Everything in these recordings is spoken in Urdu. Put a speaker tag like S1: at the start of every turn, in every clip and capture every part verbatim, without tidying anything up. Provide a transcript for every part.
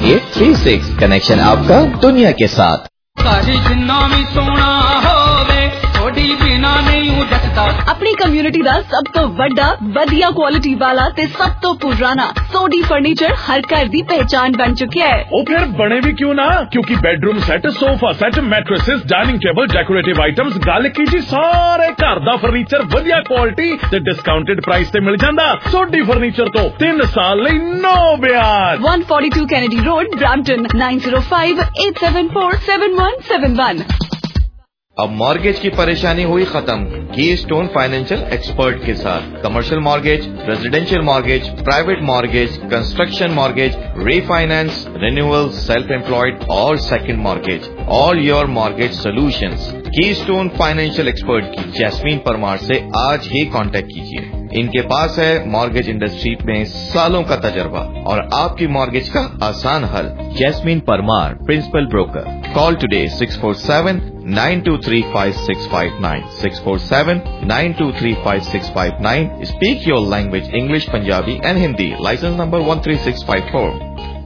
S1: अठारह छत्तीस कनेक्शन आपका दुनिया के साथ।
S2: अपनी कम्युनिटी ਦਾ ਸਭ ਤੋਂ ਵੱਡਾ ਵਧੀਆ ਕੁਆਲਿਟੀ ਵਾਲਾ ਤੇ ਸਭ ਤੋਂ ਪੁਰਾਣਾ ਸੋਡੀ ਫਰਨੀਚਰ ਹਰ ਘਰ ਦੀ ਪਹਿਚਾਨ ਬਣ ਚੁੱਕਿਆ ਹੈ।
S3: ਉਹ ਫਿਰ ਬਣੇ ਵੀ ਕਿਉਂ ਨਾ, ਕਿਉਂਕਿ bedroom set, sofa set, mattresses, dining table, decorative items, ਗੱਲ ਕੀ ਜੀ ਸਾਰੇ ਘਰ ਦਾ ਫਰਨੀਚਰ ਵਧੀਆ ਕੁਆਲਿਟੀ ਤੇ ਡਿਸਕਾਊਂਟਡ ਪ੍ਰਾਈਸ ਤੇ ਮਿਲ ਜਾਂਦਾ। ਸੋਡੀ ਫਰਨੀਚਰ ਤੋਂ ਤਿੰਨ ਸਾਲ ਲਈ ਨੋ ਵਿਆਜ।
S2: one forty-two Kennedy Road, Brampton, nine zero five eight seven four seven one seven one।
S1: अब मॉर्गेज की परेशानी हुई खत्म की स्टोन फाइनेंशियल एक्सपर्ट के साथ। Commercial mortgage, residential mortgage, private mortgage, construction mortgage, refinance, renewal, self employed और second mortgage, all your mortgage solutions. Keystone Financial Expert की जैस्मीन परमार से आज ही कांटेक्ट कीजिए। इनके पास है मॉर्गेज इंडस्ट्री में सालों का तजर्बा और आपकी मॉर्गेज का आसान हल। Jasmine Parmar, principal broker. Call today six four seven nine two three five six five nine, six four seven nine two three five six five nine. Speak your language English, Punjabi and Hindi. Licence number one three six five four.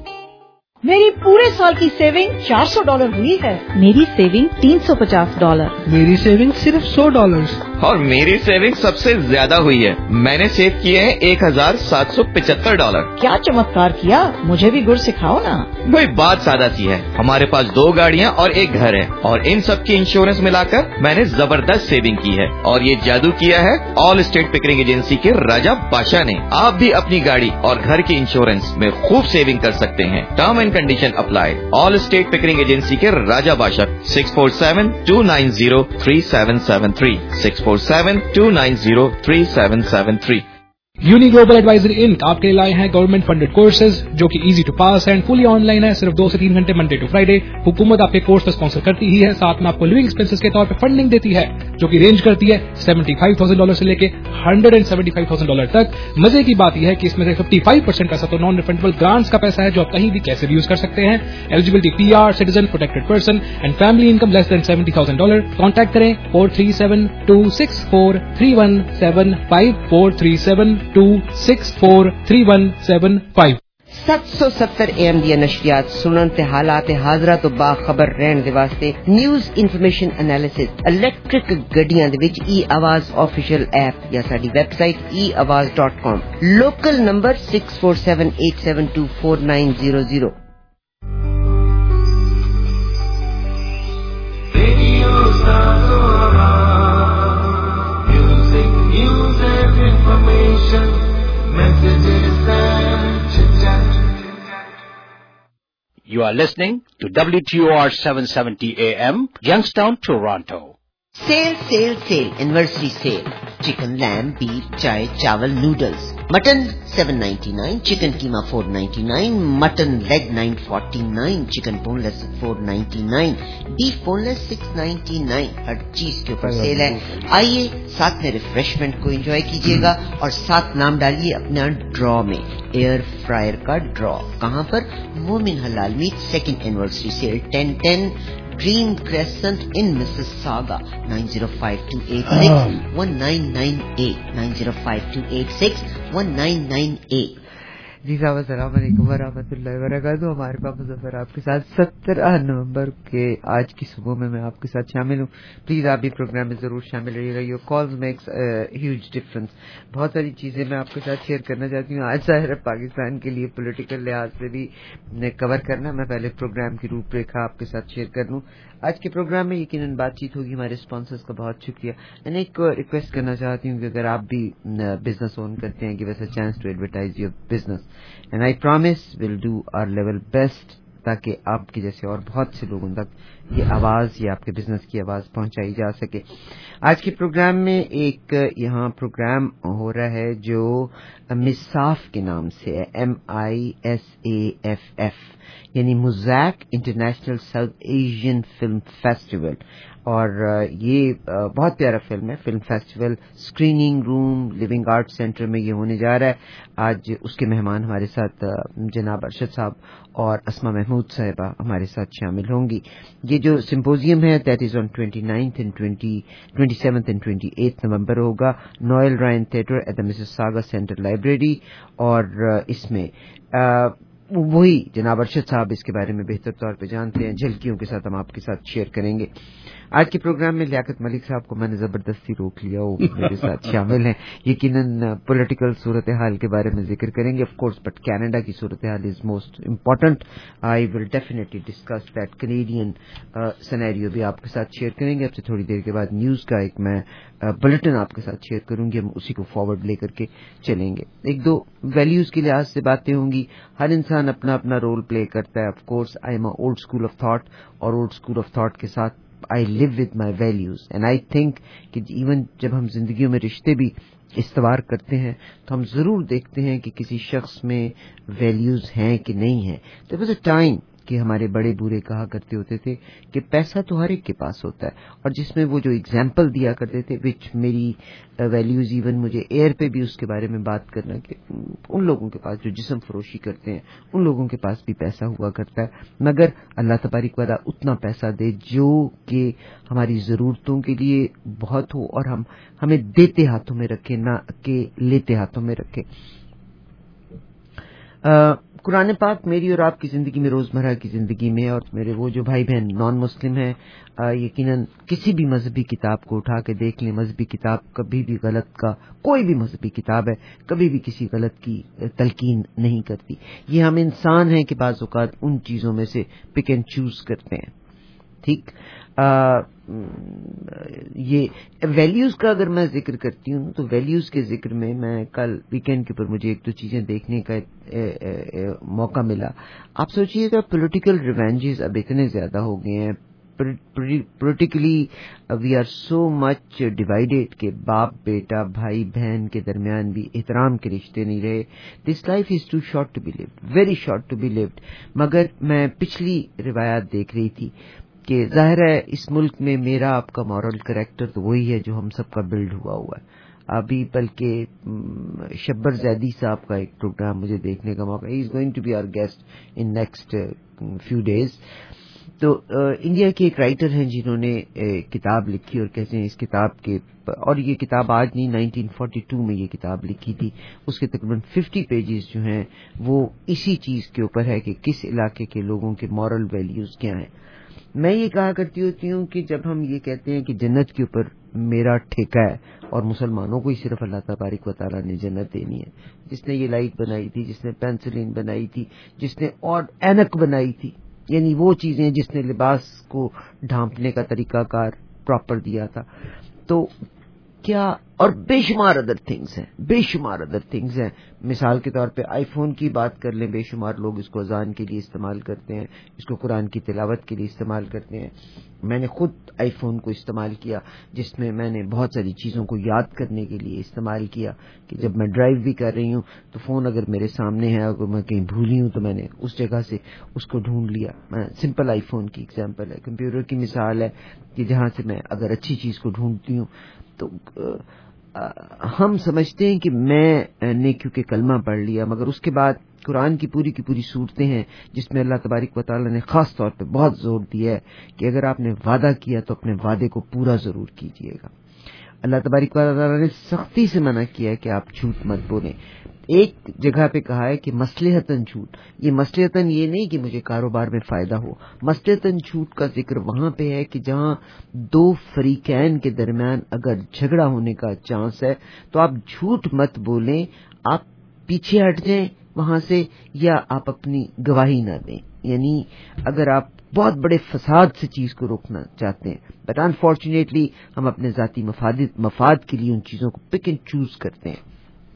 S4: मेरी पूरे साल की सेविंग चार सौ डॉलर हुई है।
S5: मेरी सेविंग तीन सौ पचास डॉलर।
S6: मेरी सेविंग सिर्फ सौ डॉलर।
S1: और मेरी सेविंग सबसे ज्यादा हुई है। मैंने सेव किए हैं एक हजार सात सौ पिछहत्तर डॉलर।
S4: क्या चमत्कार किया, मुझे भी गुर सिखाओ ना।
S1: भाई बात सादा सी है, हमारे पास दो गाड़ियाँ और एक घर है और इन सब की इंश्योरेंस मिलाकर मैंने जबरदस्त सेविंग की है। और ये जादू किया है ऑल स्टेट पिकरिंग एजेंसी के राजा बादशाह ने। आप भी अपनी गाड़ी और घर की इंश्योरेंस में खूब सेविंग कर सकते हैं। Term and condition apply. Allstate Pickering agency के Raja Badshah. Six four seven two nine zero three seven seven three, six four seven two nine zero three seven seven three.
S6: Uni Global Advisory Inc आपके लिए लाए हैं गवर्नमेंट फंडेड कोर्सेज जो कि easy to pass and fully online है। सिर्फ दो से तीन घंटे मंडे टू फ्राइडे। हुकूमत आपके कोर्स को स्पॉन्सर करती ही है, साथ में आपको लिविंग एक्सपेंसेस के तौर पे फंडिंग देती है जो कि रेंज करती है सेवेंटी फाइव थाउजेंड डॉलर से लेके hundred and seventy five thousand dollar तक। मजे की बात यह है कि इसमें से फिफ्टी फाइव परसेंट पैसा तो नॉन रिफंडेबल ग्रांट्स का पैसा है जो आप कहीं भी कैसे भी यूज कर सकते हैं। Eligibility PR, citizen, protected person and family income less than seventy thousand dollar. Contact करें four three seven two six four three one seven five, four three seven two six four three one seven five.
S7: सत्त सौ सत्तर एम दी नशरियात सुनन ते हालात हाजरा तो बाखबर रहने दे वास्ते न्यूज़ इन्फॉर्मेशन एनालिसिस इलेक्ट्रिक गड्डियां दे विच ई आवाज ऑफिशियल ऐप या साडी website e Awaaz dot com. Local number six four seven eight seven two four nine zero zero.
S8: You are listening to W T O R seven seventy A M, Youngstown, Toronto.
S7: Sale, sale, sale, anniversary sale. Chicken, lamb, beef, chai, chawal, noodles. Mutton seven ninety-nine, chicken keema four ninety-nine, mutton leg nine forty-nine, chicken boneless four ninety-nine, beef boneless six ninety-nine. हर चीज के ऊपर सेल है। आइए साथ में रिफ्रेशमेंट को एंजॉय कीजिएगा और साथ नाम डालिए अपना ड्रॉ में। एयर फ्रायर का ड्रॉ कहाँ पर? Momin Halal meat second anniversary sale ten ten Green Crescent in Mississauga, nine zero five two eight six one nine nine eight, nine zero five two eight six one nine nine eight।
S9: जी साहब अस्सलाम वालेकुम वरहमतुल्लाहि वबरकातुहू। हमारे पास मुज़फ़्फ़र आपके साथ सत्रह नवंबर के आज की सुबह में मैं आपके साथ शामिल हूँ। प्लीज़ आप भी प्रोग्राम में ज़रूर शामिल रहिएगा। Your calls makes huge difference. बहुत सारी चीज़ें मैं आपके साथ शेयर करना चाहती हूँ। आज ज़ाहिर है पाकिस्तान के लिए पॉलिटिकल लिहाज से भी कवर करना। मैं पहले प्रोग्राम की रूपरेखा आपके साथ शेयर कर लूँ। आज के प्रोग्राम में यकीनन बातचीत होगी। हमारे स्पॉन्सर्स का बहुत शुक्रिया। मैंने एक रिक्वेस्ट करना चाहती हूँ कि अगर आप भी बिजनेस ओन करते हैं, give us a chance to advertise your business and I promise will do our level best ताकि आपके जैसे और बहुत से लोगों तक ये आवाज़ या आपके बिजनेस की आवाज़ पहुंचाई जा सके। आज के प्रोग्राम में एक यहाँ प्रोग्राम हो रहा है जो मिसाफ के नाम से है, M I S A F F, यानी Mosaic International South Asian Film Festival. और ये बहुत प्यारा फिल्म है। Film festival screening room Living Art Centre में ये होने जा रहा है। आज उसके मेहमान हमारे साथ जनाब अरशद साहब और अस्मा महमूद साहिबा हमारे साथ शामिल होंगी। ये जो सिम्पोजियम है that is on twenty ninth and twenty seventh and twenty eight November होगा, Noel Ryan theatre at the Mississauga central library. और इसमें वही जनाब अरशद साहब इसके बारे में बेहतर तौर पे जानते हैं, झलकियों के साथ हम आपके साथ शेयर करेंगे। आज के प्रोग्राम में लियाकत मलिक साहब को मैंने जबरदस्ती रोक लिया, वो मेरे साथ शामिल हैं। यकीनन पॉलिटिकल सूरत हाल के बारे में जिक्र करेंगे ऑफ कोर्स, बट कनाडा की सूरत हाल is most important. I will definitely discuss that Canadian scenario भी आपके साथ शेयर करेंगे। अब से थोड़ी देर के बाद न्यूज का एक मैं बुलेटिन आपके साथ शेयर करूंगी, हम उसी को फॉरवर्ड लेकर के चलेंगे। एक दो वैल्यूज के लिहाज से बातें होंगी। हर इंसान अपना अपना रोल प्ले करता है। Of course I am a old school of thought, और ओल्ड स्कूल ऑफ थॉट के साथ I live with my values and I think कि इवन जब हम जिंदगियों में रिश्ते भी इस्तवार करते हैं तो हम जरूर देखते हैं कि किसी शख्स में वैल्यूज हैं कि नहीं है। There was a time कि हमारे बड़े बूढ़े कहा करते होते थे कि पैसा तो हर एक के पास होता है, और जिसमें वो जो एग्जाम्पल दिया करते थे विच मेरी वैल्यूज इवन मुझे एयर पे भी उसके बारे में बात करना कि उन लोगों के पास जो जिस्म फरोशी करते हैं उन लोगों के पास भी पैसा हुआ करता है, मगर अल्लाह तबारिक वाला उतना पैसा दे जो कि हमारी जरूरतों के लिए बहुत हो और हम हमें देते हाथों में रखे, ना कि लेते हाथों में रखे। कुरान पाक मेरी और आपकी जिंदगी में, रोजमर्रा की जिंदगी में, और मेरे वो जो भाई बहन नॉन मुस्लिम हैं, यकीनन किसी भी मजहबी किताब को उठा के देख लें, मजहबी किताब कभी भी गलत का, कोई भी मजहबी किताब है कभी भी किसी गलत की तलकीन नहीं करती। ये हम इंसान हैं कि बाज़ औक़ात उन चीजों में से पिक एंड चूज करते हैं। ठीक, आ, ये वैल्यूज का अगर मैं जिक्र करती हूँ तो वैल्यूज के जिक्र में मैं कल वीकेंड के ऊपर मुझे एक दो चीजें देखने का ए, ए, ए, मौका मिला। आप सोचिएगा पॉलिटिकल रिवेंजेस अब इतने ज्यादा हो गए हैं, politically we are so much divided के बाप बेटा भाई बहन के दरमियान भी एहतराम के रिश्ते नहीं रहे। This life is too short to be lived, very short to be lived. मगर मैं पिछली रिवायात देख रही थी कि जाहिर है इस मुल्क में मेरा आपका मॉरल कैरेक्टर तो वही है जो हम सबका बिल्ड हुआ हुआ है। अभी बल्कि शब्बर जैदी साहब का एक प्रोग्राम मुझे देखने का मौका, he is going to be our guest in next few days. तो इंडिया के एक राइटर हैं जिन्होंने किताब लिखी और कहते हैं इस किताब के, और ये किताब आज नहीं नाइनटीन फोर्टी टू में ये किताब लिखी थी, उसके तकरीबन फिफ्टी पेजेस जो हैं वो इसी चीज के ऊपर है कि किस इलाके के लोगों के मॉरल वैल्यूज क्या हैं। मैं ये कहा करती होती हूँ कि जब हम ये कहते हैं कि जन्नत के ऊपर मेरा ठेका है और मुसलमानों को ही सिर्फ अल्लाह तबारक व तआला ने जन्नत देनी है, जिसने ये लाइट बनाई थी, जिसने पेंसिलिन बनाई थी, जिसने और ऐनक बनाई थी, यानी वो चीजें जिसने लिबास को ढांपने का तरीकाकार प्रॉपर दिया था, तो क्या, और बेशुमार अदर थिंग्स हैं, बेशुमार अदर थिंग्स हैं। मिसाल के तौर पे आईफोन की बात कर लें, बेशुमार लोग इसको अजान के लिए इस्तेमाल करते हैं, इसको कुरान की तिलावत के लिए इस्तेमाल करते हैं। मैंने खुद आईफोन को इस्तेमाल किया जिसमें मैंने बहुत सारी चीजों को याद करने के लिए इस्तेमाल किया कि जब मैं ड्राइव भी कर रही हूँ तो फोन अगर मेरे सामने है, अगर मैं कहीं भूली हूँ तो मैंने उस जगह से उसको ढूंढ लिया। मैं सिंपल आईफोन की एग्जांपल है, कंप्यूटर की मिसाल है कि जहां से मैं अगर अच्छी चीज को ढूंढती हूँ तो आ, आ, हम समझते हैं कि मैं ने क्योंकि कलमा पढ़ लिया, मगर उसके बाद कुरान की पूरी की पूरी सूरतें हैं जिसमें अल्लाह तबारक व तआला ने खास तौर पे बहुत जोर दिया है कि अगर आपने वादा किया तो अपने वादे को पूरा जरूर कीजिएगा। अल्लाह तबारक व तआला ने सख्ती से मना किया है कि आप झूठ मत बोलें। एक जगह पे कहा है कि मसलहतन झूठ, ये मसलहतन ये नहीं कि मुझे कारोबार में फायदा हो, मसलहतन झूठ का जिक्र वहां पे है कि जहां दो फरीकैन के दरमियान अगर झगड़ा होने का चांस है तो आप झूठ मत बोलें, आप पीछे हट जाएं वहां से, या आप अपनी गवाही ना दें। यानी अगर आप बहुत बड़े फसाद से चीज को रोकना चाहते हैं, बट अनफॉर्चुनेटली हम अपने जाती मफाद मफाद के लिए उन चीजों को पिक एंड चूज करते हैं।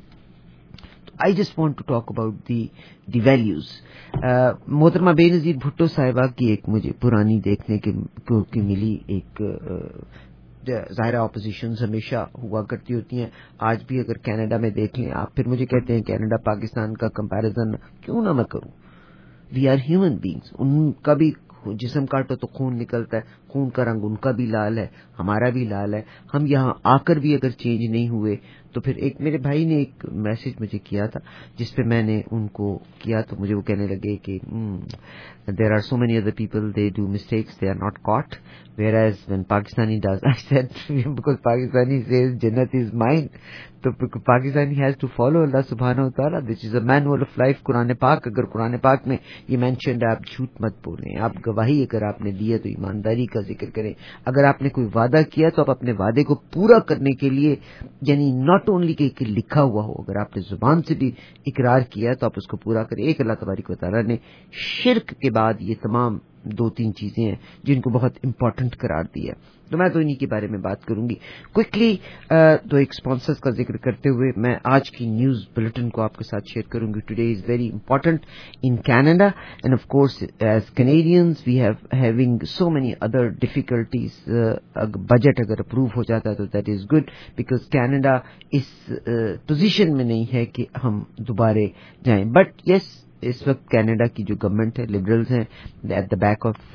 S9: I just want to talk about the the values. मोहतरमा बेनज़ीर भुट्टो साहिबा की एक मुझे पुरानी देखने के को की मिली एक ज़ाहिरा ऑपोजिशन हमेशा हुआ करती होती हैं। आज भी अगर कनाडा में देख लें आप, फिर मुझे कहते हैं कनाडा पाकिस्तान का कंपैरिजन क्यों ना मैं करूं। वी आर ह्यूमन बींग्स, उनका भी जिस्म काटो तो खून निकलता है, खून का रंग उनका भी लाल है, हमारा भी लाल है। हम यहाँ आकर भी अगर चेंज नहीं हुए تو پھر ایک میرے بھائی نے ایک میسج مجھے کیا تھا جس پہ میں نے ان کو کیا تو مجھے وہ کہنے لگے کہ there are so many other people they do mistakes they are not caught whereas when Pakistani does I said because Pakistani says jannat is mine تو Pakistani has to follow Allah سبحانہ و تعالیٰ this is a manual of life. Quran پاک اگر قرآن پاک میں یہ مینشنڈ ہے آپ جھوٹ مت بولیں, آپ گواہی اگر آپ نے دی ہے تو ایمانداری کا ذکر کریں. اگر آپ نے کوئی وعدہ کیا تو آپ اپنے وعدے کو پورا کرنے کے لیے یعنی ناٹ اونلی کہ لکھا ہوا ہو, اگر آپ نے زبان سے بھی اقرار کیا تو آپ اس کو پورا کریں. ایک اللہ تبارک و تعالیٰ نے شرک کے بعد یہ تمام دو تین چیزیں ہیں جن کو بہت امپورٹنٹ قرار دیا, تو میں تو انہی کے بارے میں بات کروں گی. کوئکلی دو ایک اسپانسرز کا ذکر کرتے ہوئے میں آج کی نیوز بلٹن کو آپ کے ساتھ شیئر کروں گی. Today is very important in Canada and of course as Canadians we have having so many other difficulties. Budget اگر اپروو ہو جاتا ہے تو that is good because Canada اس پوزیشن میں نہیں ہے کہ ہم دوبارہ جائیں. بٹ یس اس وقت کینیڈا کی جو گورنمنٹ ہے لبرلز ہیں at the back of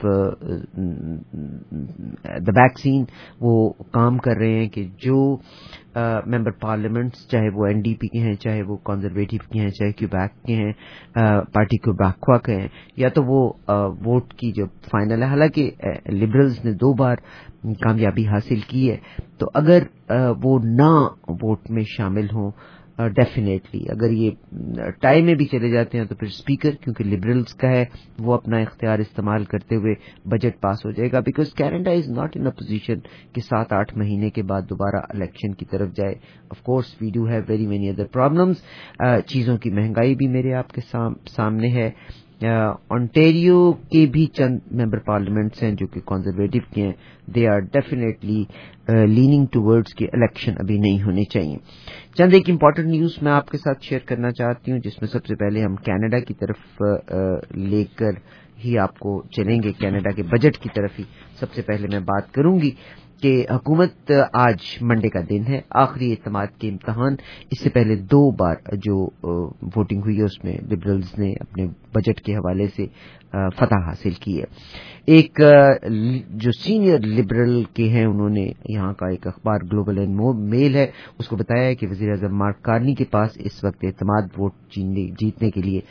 S9: the back scene, وہ کام کر رہے ہیں کہ جو ممبر پارلیمنٹس چاہے وہ این ڈی پی کے ہیں چاہے وہ کنزرویٹو کے ہیں چاہے کیوبیک کے ہیں پارٹی کیوبیکوا کے ہیں یا تو وہ ووٹ کی جو فائنل ہے, حالانکہ لبرلز نے دو بار کامیابی حاصل کی ہے, تو اگر وہ نہ ووٹ میں شامل ہوں ڈیفینیٹلی اگر یہ ٹائی میں بھی چلے جاتے ہیں تو پھر اسپیکر کیونکہ لبرلز کا ہے وہ اپنا اختیار استعمال کرتے ہوئے بجٹ پاس ہو جائے گا. Because Canada is not in a position کہ سات آٹھ مہینے کے بعد دوبارہ الیکشن کی طرف جائے. Of course we do have very many other problems. چیزوں کی مہنگائی بھی میرے آپ کے سامنے ہے. آنٹیریو کے بھی چند ممبر پارلیمنٹس ہیں جو کہ کنزرویٹو کے ہیں, they are definitely leaning towards کہ الیکشن ابھی نہیں ہونے چاہیے. چند ایک امپورٹنٹ نیوز میں آپ کے ساتھ شیئر کرنا چاہتی ہوں جس میں سب سے پہلے ہم کینیڈا کی طرف لے کر ہی آپ کو چلیں گے. کینیڈا کے بجٹ کی طرف ہی سب سے پہلے میں بات کروں گی کہ حکومت آج منڈے کا دن ہے, آخری اعتماد کے امتحان. اس سے پہلے دو بار جو ووٹنگ ہوئی ہے اس میں لبرلز نے اپنے بجٹ کے حوالے سے فتح حاصل کی ہے. ایک جو سینئر لبرل کے ہیں انہوں نے یہاں کا ایک اخبار گلوبل اینڈ میل ہے اس کو بتایا ہے کہ وزیر اعظم مارک کارنی کے پاس اس وقت اعتماد ووٹ جیتنے کے لیے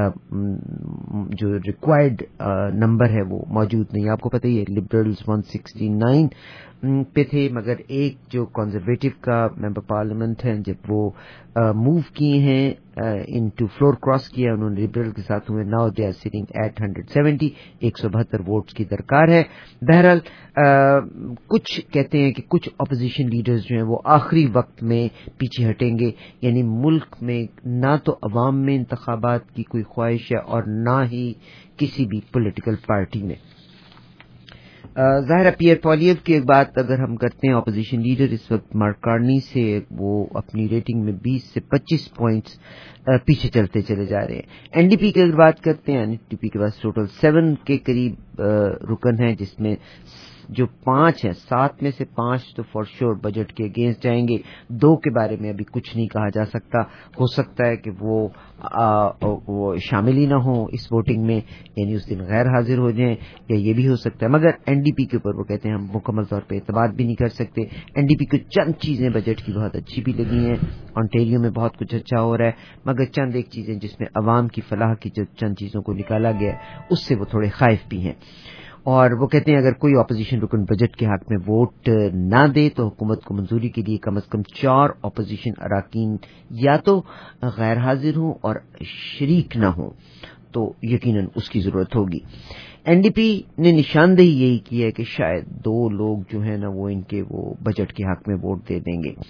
S9: جو ریکوائرڈ نمبر ہے وہ موجود نہیں. آپ کو پتہ ہی ہے لبرلز ون سکسٹی نائن پہ تھے, مگر ایک جو کنزرویٹو کا ممبر پارلیمنٹ ہے جب وہ موو کیے ہیں ان ٹو فلور کراس کیا انہوں نے لبرل کے ساتھ ہوئے. Now they are sitting at hundred seventy ایک سو بہتر ووٹس کی درکار ہے. بہرحال کچھ کہتے ہیں کہ کچھ اپوزیشن لیڈرز جو ہیں وہ آخری وقت میں پیچھے ہٹیں گے, یعنی ملک میں نہ تو عوام میں انتخابات کی کوئی خواہش ہے اور نہ ہی کسی بھی پولیٹیکل پارٹی میں. ظاہر ہے پیئر پولیو کی ایک بات اگر ہم کرتے ہیں, اپوزیشن لیڈر اس وقت مارک کارنی سے وہ اپنی ریٹنگ میں بیس سے پچیس پوائنٹس پیچھے چلتے چلے جا رہے ہیں. این ڈی پی کی اگر بات کرتے ہیں, این ڈی پی کے پاس ٹوٹل سیون کے قریب رکن ہیں جس میں جو پانچ ہیں سات میں سے پانچ تو فار شور بجٹ کے اگینسٹ جائیں گے. دو کے بارے میں ابھی کچھ نہیں کہا جا سکتا, ہو سکتا ہے کہ وہ آ, وہ شامل ہی نہ ہوں اس ووٹنگ میں, یعنی اس دن غیر حاضر ہو جائیں, یا یہ بھی ہو سکتا ہے. مگر این ڈی پی کے اوپر وہ کہتے ہیں ہم مکمل طور پہ اعتماد بھی نہیں کر سکتے. این ڈی پی کو چند چیزیں بجٹ کی بہت اچھی بھی لگی ہیں, آنٹیریو میں بہت کچھ اچھا ہو رہا ہے, مگر چند ایک چیزیں جس میں عوام کی فلاح کی جو چند چیزوں کو نکالا گیا اس سے وہ تھوڑے خائف بھی ہیں. اور وہ کہتے ہیں اگر کوئی اپوزیشن رکن بجٹ کے حق میں ووٹ نہ دے تو حکومت کو منظوری کے لیے کم از کم چار اپوزیشن اراکین یا تو غیر حاضر ہوں اور شریک نہ ہوں, تو یقیناً اس کی ضرورت ہوگی. این ڈی پی نے نشاندہی یہی کی ہے کہ شاید دو لوگ جو ہیں نا وہ ان کے وہ بجٹ کے حق میں ووٹ دے دیں گے.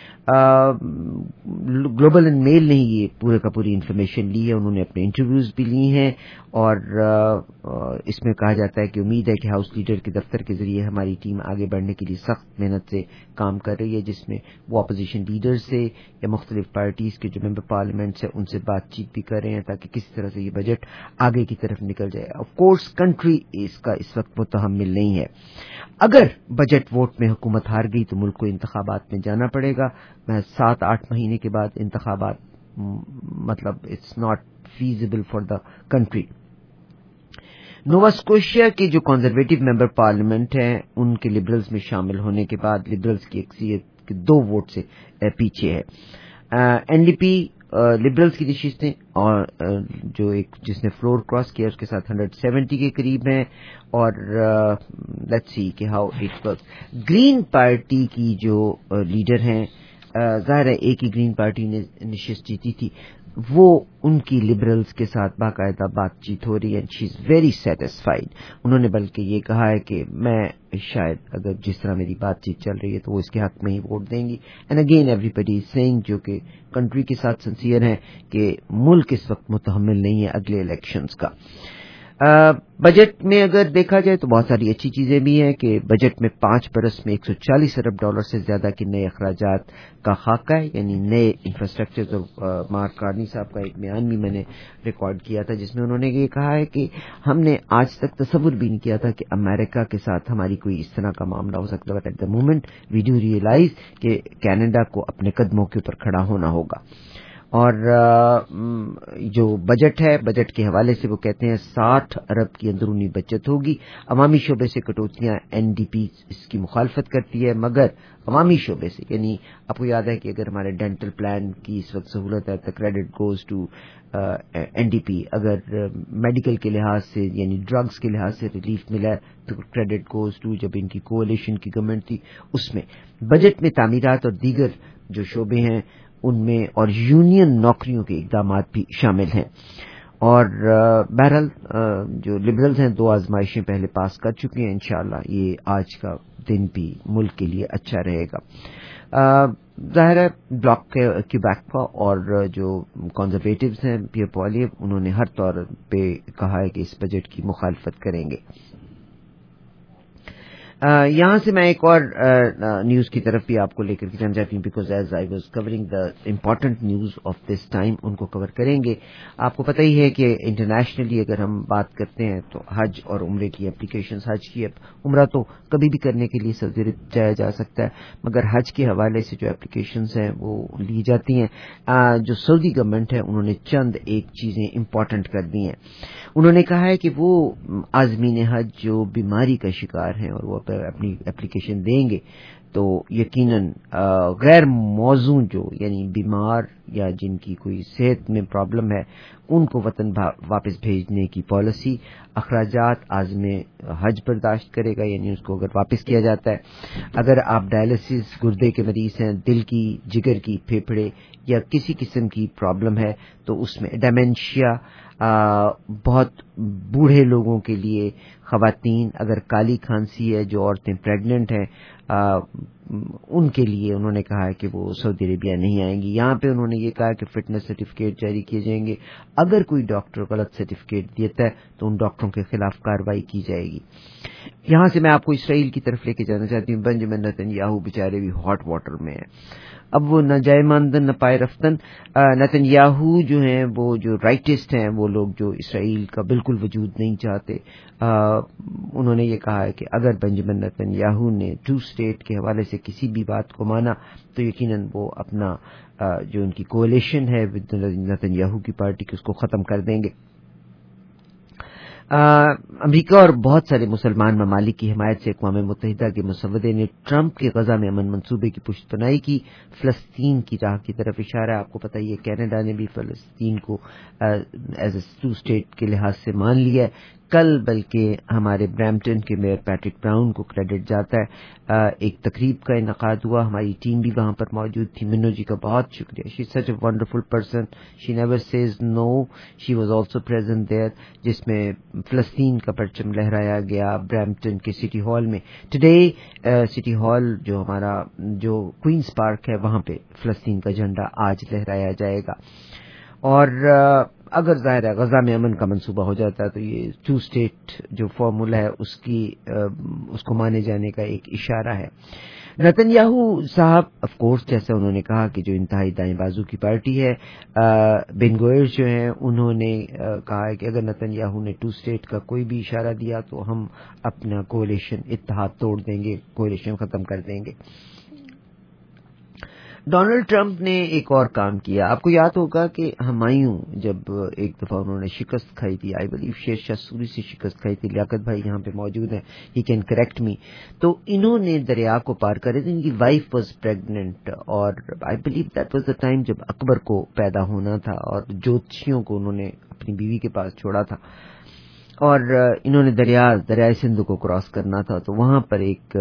S9: گلوبل اینڈ میل نے یہ پورے کا پوری انفارمیشن لی ہے, انہوں نے اپنے انٹرویوز بھی لی ہیں, اور اس میں کہا جاتا ہے کہ امید ہے کہ ہاؤس لیڈر کے دفتر کے ذریعے ہماری ٹیم آگے بڑھنے کے لیے سخت محنت سے کام کر رہی ہے, جس میں وہ اپوزیشن لیڈر سے یا مختلف پارٹیز کے جو ممبر پارلیمنٹس ہیں ان سے بات چیت بھی کر رہے ہیں تاکہ کسی طرح سے یہ بجٹ آگے کی طرف نکل جائے. آف کورس کنٹری اس کا اس وقت متحمل نہیں ہے. اگر بجٹ ووٹ میں حکومت ہار گئی تو ملک کو انتخابات میں جانا پڑے گا. سات آٹھ مہینے کے بعد انتخابات مطلب it's not feasible for the country. Nova Scotia کے جو کنزرویٹو ممبر پارلیمنٹ ہیں ان کے لبرلز میں شامل ہونے کے بعد لبرلز کی اکثریت بلکہ دو ووٹ سے پیچھے ہے. این ڈی پی لبرلز کی نشستیں اور جو ایک جس نے فلور کراس کیا اس کے ساتھ ہنڈریڈ سیونٹی کے قریب ہیں. اور لیٹس سی کہ how it works. Green Party کی جو لیڈر ہیں, ظاہر ہے ایک ہی گرین پارٹی نے نشست جیتی تھی, وہ ان کی لبرلز کے ساتھ باقاعدہ بات چیت ہو رہی ہے. She is very satisfied. انہوں نے بلکہ یہ کہا ہے کہ میں شاید اگر جس طرح میری بات چیت چل رہی ہے تو وہ اس کے حق میں ہی ووٹ دیں گی. And again everybody is seeing, جو کہ کنٹری کے ساتھ سنسیئر ہیں, کہ ملک اس وقت متحمل نہیں ہے اگلے الیکشنز کا. بجٹ میں اگر دیکھا جائے تو بہت ساری اچھی چیزیں بھی ہیں کہ بجٹ میں پانچ برس میں ایک سو چالیس ارب ڈالر سے زیادہ کے نئے اخراجات کا خاکہ ہے, یعنی نئے انفراسٹرکچر. اور مارک کارنی صاحب کا ایک بیان بھی میں نے ریکارڈ کیا تھا جس میں انہوں نے یہ کہا ہے کہ ہم نے آج تک تصور بھی نہیں کیا تھا کہ امریکہ کے ساتھ ہماری کوئی اس طرح کا معاملہ ہو سکتا ہے. But at the moment we do realise کہ کینیڈا کو اپنے قدموں کے اوپر کھڑا ہونا ہوگا. اور جو بجٹ ہے, بجٹ کے حوالے سے وہ کہتے ہیں ساٹھ ارب کی اندرونی بچت ہوگی. عوامی شعبے سے کٹوتیاں این ڈی پی اس کی مخالفت کرتی ہے, مگر عوامی شعبے سے, یعنی آپ کو یاد ہے کہ اگر ہمارے ڈینٹل پلان کی اس وقت سہولت ہے تو credit goes to N D P. اگر میڈیکل کے لحاظ سے یعنی ڈرگز کے لحاظ سے ریلیف ملا تو کریڈٹ گوز ٹو جب ان کی کولیشن کی گورنمنٹ تھی اس میں. بجٹ میں تعمیرات اور دیگر جو شعبے ہیں ان میں اور یونین نوکریوں کے اقدامات بھی شامل ہیں. اور بہرحال جو لبرلز ہیں دو آزمائشیں پہلے پاس کر چکے ہیں. انشاءاللہ یہ آج کا دن بھی ملک کے لیے اچھا رہے گا. ظاہر ہے بلاک کیوبیک کا اور جو کنزرویٹوز ہیں پیئر پولیو, انہوں نے ہر طور پہ کہا ہے کہ اس بجٹ کی مخالفت کریں گے. Uh, یہاں سے میں ایک اور نیوز uh, کی طرف بھی آپ کو لے کر کے جانا چاہتی ہوں, because as I was covering the important news of this time, ان کو کور کریں گے. آپ کو پتہ ہی ہے کہ انٹرنیشنلی اگر ہم بات کرتے ہیں تو حج اور عمرے کی اپلیکیشنز, حج کی عمرہ تو کبھی بھی کرنے کے لیے سعودی عرب جایا جا سکتا ہے, مگر حج کے حوالے سے جو اپلیکیشنز ہیں وہ لی جاتی ہیں. uh, جو سعودی گورنمنٹ ہے انہوں نے چند ایک چیزیں امپورٹنٹ کر دی ہیں. انہوں نے کہا ہے کہ وہ عازمین حج جو بیماری کا شکار ہیں اور وہ اپنی اپلیکیشن دیں گے تو یقیناً غیر موزوں جو یعنی بیمار یا جن کی کوئی صحت میں پرابلم ہے ان کو وطن واپس بھیجنے کی پالیسی, اخراجات عازم حج برداشت کرے گا, یعنی اس کو اگر واپس کیا جاتا ہے. اگر آپ ڈائلسس گردے کے مریض ہیں, دل کی, جگر کی, پھیپھڑے یا کسی قسم کی پرابلم ہے تو اس میں ڈیمینشیا, بہت بوڑھے لوگوں کے لیے, خواتین, اگر کالی کھانسی ہے, جو عورتیں پریگننٹ ہیں ان کے لیے انہوں نے کہا ہے کہ وہ سعودی عربیہ نہیں آئیں گی. یہاں پہ انہوں نے یہ کہا کہ فٹنس سرٹیفکیٹ جاری کیے جائیں گے. اگر کوئی ڈاکٹر غلط سرٹیفکیٹ دیتا ہے تو ان ڈاکٹروں کے خلاف کارروائی کی جائے گی. یہاں سے میں آپ کو اسرائیل کی طرف لے کے جانا چاہتی ہوں. بنجمن نتنیاہو بیچارے بھی ہاٹ واٹر میں ہیں. اب وہ نہ جائے ماندن نہ پائے رفتن. نتنیاہو جو ہیں وہ جو رائٹسٹ ہیں, وہ لوگ جو اسرائیل کا بالکل وجود نہیں چاہتے, انہوں نے یہ کہا ہے کہ اگر بنجمن نتنیاہو نے ٹو اسٹیٹ کے حوالے سے کسی بھی بات کو مانا تو یقیناً وہ اپنا جو ان کی کولیشن ہے نتنیاہو کی پارٹی کی اس کو ختم کر دیں گے. امریکہ اور بہت سارے مسلمان ممالک کی حمایت سے اقوام متحدہ کے مسودے نے ٹرمپ کے غزہ میں امن منصوبے کی پشت پناہی کی. فلسطین کی راہ کی طرف اشارہ. آپ کو پتہ ہی ہے کینیڈا نے بھی فلسطین کو ایز اے ٹو اسٹیٹ کے لحاظ سے مان لیا ہے. کل بلکہ ہمارے برامپٹن کے میئر پیٹرک براؤن کو کریڈٹ جاتا ہے. ایک تقریب کا انعقاد ہوا, ہماری ٹیم بھی وہاں پر موجود تھی. منو جی کا بہت شکریہ. She is such a wonderful person, she never says no. She was also present there, جس میں فلسطین کا پرچم لہرایا گیا برامپٹن کے سٹی ہال میں. ٹوڈے سٹی ہال جو ہمارا جو کوئنز پارک ہے وہاں پہ فلسطین کا جھنڈا آج لہرایا جائے گا. اور اگر ظاہر ہے غزہ میں امن کا منصوبہ ہو جاتا ہے تو یہ ٹو اسٹیٹ جو فارمولا ہے اس کی اس کو مانے جانے کا ایک اشارہ ہے. نتنیاہو صاحب آف کورس جیسا انہوں نے کہا کہ جو انتہائی دائیں بازو کی پارٹی ہے, بن گوئر جو ہیں انہوں نے کہا ہے کہ اگر نتنیاہو نے ٹو اسٹیٹ کا کوئی بھی اشارہ دیا تو ہم اپنا کولیشن اتحاد توڑ دیں گے, کولیشن ختم کر دیں گے. ڈونلڈ ٹرمپ نے ایک اور کام کیا. آپ کو یاد ہوگا کہ ہمایوں جب ایک دفعہ انہوں نے شکست کھائی تھی, آئی بلیو شیر شاہ سوری سے شکست کھائی تھی, لیاقت بھائی یہاں پہ موجود ہیں, ہی کین کریکٹ می, تو انہوں نے دریا کو پار کرے تھے. ان کی وائف واز پریگننٹ اور I believe that was the time جب اکبر کو پیدا ہونا تھا اور جوتشیوں کو انہوں نے اپنی بیوی کے پاس چھوڑا تھا, اور انہوں نے دریا دریائے سندھ کو کراس کرنا تھا. تو وہاں پر ایک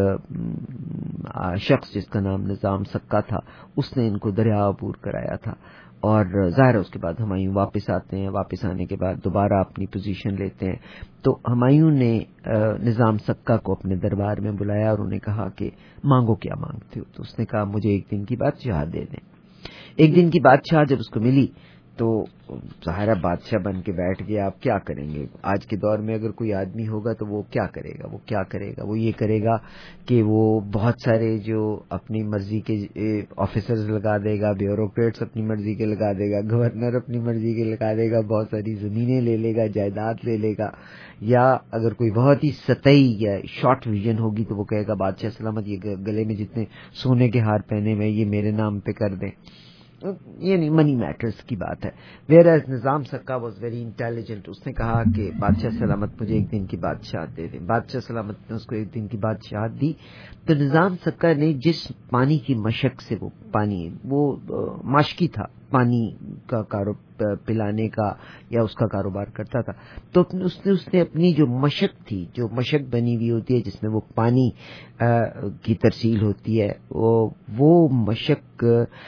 S9: شخص جس کا نام نظام سکہ تھا, اس نے ان کو دریا عبور کرایا تھا. اور ظاہر ہے اس کے بعد ہمایوں واپس آتے ہیں, واپس آنے کے بعد دوبارہ اپنی پوزیشن لیتے ہیں. تو ہمایوں نے نظام سکہ کو اپنے دربار میں بلایا اور انہیں کہا کہ مانگو کیا مانگتے ہو. تو اس نے کہا مجھے ایک دن کی بادشاہ دے دیں. ایک دن کی بادشاہ جب اس کو ملی تو ظاہرہ بادشاہ بن کے بیٹھ گیا. آپ کیا کریں گے آج کے دور میں, اگر کوئی آدمی ہوگا تو وہ کیا کرے گا, وہ کیا کرے گا, وہ یہ کرے گا کہ وہ بہت سارے جو اپنی مرضی کے آفیسرز لگا دے گا, بیوروکریٹس اپنی مرضی کے لگا دے گا, گورنر اپنی مرضی کے لگا دے گا, بہت ساری زمینیں لے لے گا, جائیداد لے لے گا. یا اگر کوئی بہت ہی سطحی یا شارٹ ویژن ہوگی تو وہ کہے گا بادشاہ سلامت یہ گلے میں جتنے سونے کے ہار پہنے ہوئے یہ میرے نام پہ کر دیں. یعنی منی میٹرز کی بات ہے. ویئر ایز نظام سکہ واز ویری انٹیلیجنٹ. اس نے کہا کہ بادشاہ سلامت مجھے ایک دن کی بادشاہت دے دیں. بادشاہ سلامت نے اس کو ایک دن کی بادشاہت دی. تو نظام سکہ نے جس پانی کی مشق سے وہ پانی وہ ماشکی تھا, پانی کا کارو پلانے کا یا اس کا کاروبار کرتا تھا, تو اس نے اس نے اپنی جو مشق تھی, جو مشق بنی ہوئی ہوتی ہے جس میں وہ پانی کی ترسیل ہوتی ہے, وہ وہ مشق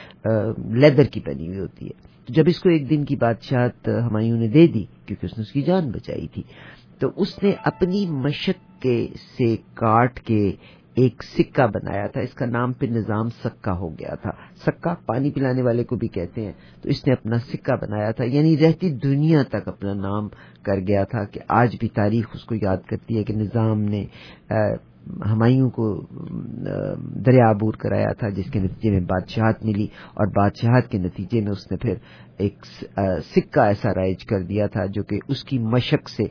S9: لیدر کی بنی ہوئی ہوتی ہے. جب اس کو ایک دن کی بادشاہت ہمایوں نے دے دی کیونکہ اس نے اس کی جان بچائی تھی, تو اس نے اپنی مشق کے سے کاٹ کے ایک سکہ بنایا تھا. اس کا نام پھر نظام سکہ ہو گیا تھا. سکہ پانی پلانے والے کو بھی کہتے ہیں. تو اس نے اپنا سکہ بنایا تھا, یعنی رہتی دنیا تک اپنا نام کر گیا تھا کہ آج بھی تاریخ اس کو یاد کرتی ہے کہ نظام نے ہمایوں کو دریا عبور کرایا تھا, جس کے نتیجے میں بادشاہت ملی, اور بادشاہت کے نتیجے میں اس نے پھر ایک سکہ ایسا رائج کر دیا تھا جو کہ اس کی مشق سے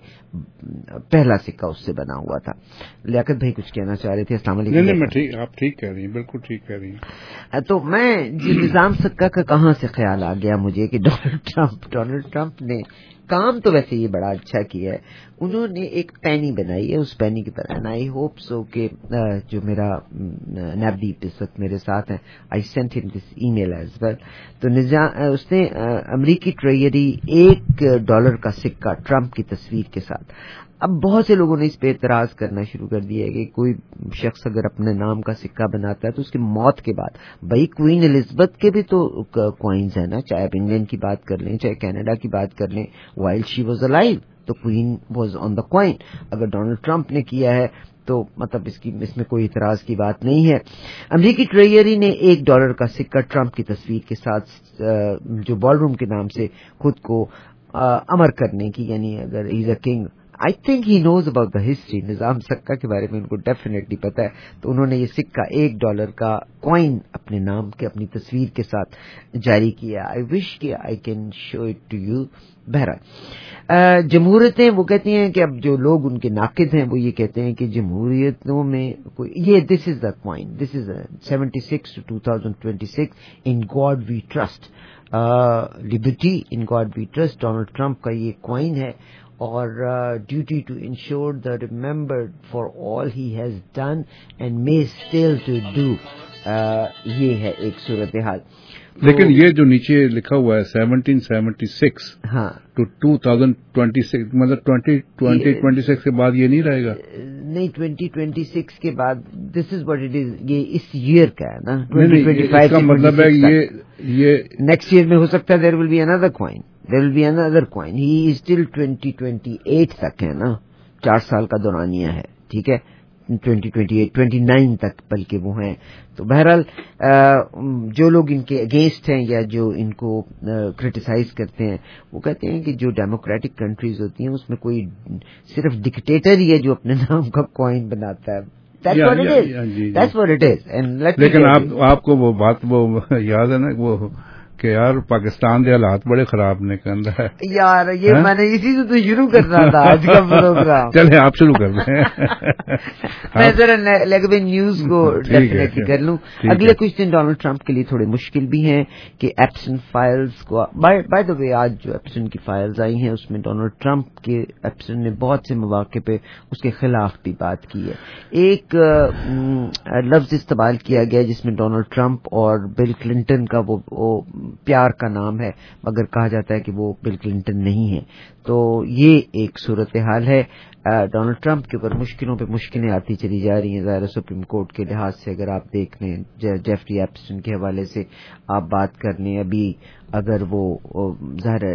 S9: پہلا سکہ اس سے بنا ہوا تھا. لیاقت بھائی کچھ کہنا چاہ رہے تھے. السلام علیکم.
S10: نہیں نہیں آپ ٹھیک کہہ رہی ہیں, بالکل ٹھیک کہہ رہی ہیں.
S9: تو میں جی نظام سکہ کا کہاں سے خیال آ گیا مجھے کہ ڈونلڈ ٹرمپ ڈونلڈ ٹرمپ نے کام تو ویسے یہ بڑا اچھا کیا ہے. انہوں نے ایک پینی بنائی ہے, اس پینی کی طرح, اینڈ آئی ہوپ سو کہ جو میرا نابدیپ اس وقت میرے ساتھ ہیں, آئی سینٹ ہم دس ای میل ایز ویل. تو اس نے امریکی ٹریجری ایک ڈالر کا سکہ ٹرمپ کی تصویر کے ساتھ. اب بہت سے لوگوں نے اس پہ اعتراض کرنا شروع کر دیا ہے کہ کوئی شخص اگر اپنے نام کا سکہ بناتا ہے تو اس کی موت کے بعد, بھائی کوئین الزبتھ کے بھی تو کوئنز ہیں نا, چاہے آپ انگلینڈ کی بات کر لیں چاہے کینیڈا کی بات کر لیں, وائل شی واز الائیو تو queen was on the coin. اگر ڈونلڈ ٹرمپ نے کیا ہے تو مطلب اس کی اس میں کوئی اعتراض کی بات نہیں ہے. امریکی ٹریجری نے ایک ڈالر کا سکہ ٹرمپ کی تصویر کے ساتھ جو بال روم کے نام سے خود کو امر کرنے کی, یعنی اگر he is a king, I think he knows about the history, Nizam سکہ کے بارے میں ان کو ڈیفینیٹلی پتا ہے. تو انہوں نے یہ سکہ ایک ڈالر کا کوئن اپنے نام کے اپنی تصویر کے ساتھ جاری کیا. آئی وش کہ I can show it to you. بہرحال جمہوریتیں وہ کہتی ہیں کہ اب جو لوگ ان کے ناقد ہیں وہ یہ کہتے ہیں کہ جمہوریتوں میں کوئی یہ this is the coin, this is seventy six to two thousand twenty six in God we trust, liberty in God we trust. Donald Trump کا یہ کوئن ہے, اور duty to ensure the remembered for all he has done and may still to do, یہ ہے ایک صورتحال.
S10: لیکن یہ جو نیچے لکھا ہوا ہے سیونٹین سیونٹی سکس
S9: ہاں
S10: to two thousand twenty six, مطلب ٹوینٹی ٹوینٹی ٹوینٹی سکس کے بعد یہ نہیں رہے گا.
S9: نہیں, ٹوینٹی ٹوینٹی سکس کے بعد دس از واٹ اٹ از, یہ اس ایئر کا ہے نا.
S10: اس کا مطلب ہے یہ یہ
S9: نیکسٹ ایئر میں ہو سکتا ہے there will be under coin, there will be under coin. He is till twenty twenty eight تک ہے نا, چار سال کا دورانیہ ہے, ٹھیک ہے, twenty twenty eight twenty nine تک بلکہ وہ ہیں. تو بہرحال جو لوگ ان کے اگینسٹ ہیں یا جو ان کو کرٹیسائز کرتے ہیں وہ کہتے ہیں کہ جو ڈیموکریٹک کنٹریز ہوتی ہیں اس میں کوئی صرف ڈکٹیٹر ہی ہے جو اپنے نام کا کوئن بناتا ہے. لیکن
S10: آپ آپ کو وہ بات وہ یاد ہے نا وہ کہ یار پاکستان کے حالات بڑے خراب نے کہنا ہے
S9: یار یہ میں نے اسی سے تو شروع کرنا تھا آج کا پروگرام.
S10: چلے آپ شروع کر دیں.
S9: میں ذرا لیگوے نیوز کو ڈیفینیٹلی کر لوں. اگلے کچھ دن ڈونلڈ ٹرمپ کے لیے تھوڑے مشکل بھی ہیں کہ ایپسن فائلز کو بائی دا وے آج جو ایپسن کی فائلز آئی ہیں اس میں ڈونلڈ ٹرمپ کے ایپسن نے بہت سے مواقع پہ اس کے خلاف بھی بات کی ہے. ایک لفظ استعمال کیا گیا جس میں ڈونلڈ ٹرمپ اور بل کلنٹن کا وہ پیار کا نام ہے مگر کہا جاتا ہے کہ وہ بل کلنٹن نہیں ہے. تو یہ ایک صورتحال ہے. ڈونلڈ ٹرمپ کے اوپر مشکلوں پہ مشکلیں آتی چلی جا رہی ہیں. ظاہر سپریم کورٹ کے لحاظ سے اگر آپ دیکھ لیں جیفری ایپسٹن کے حوالے سے آپ بات کر لیں, ابھی اگر وہ ظاہر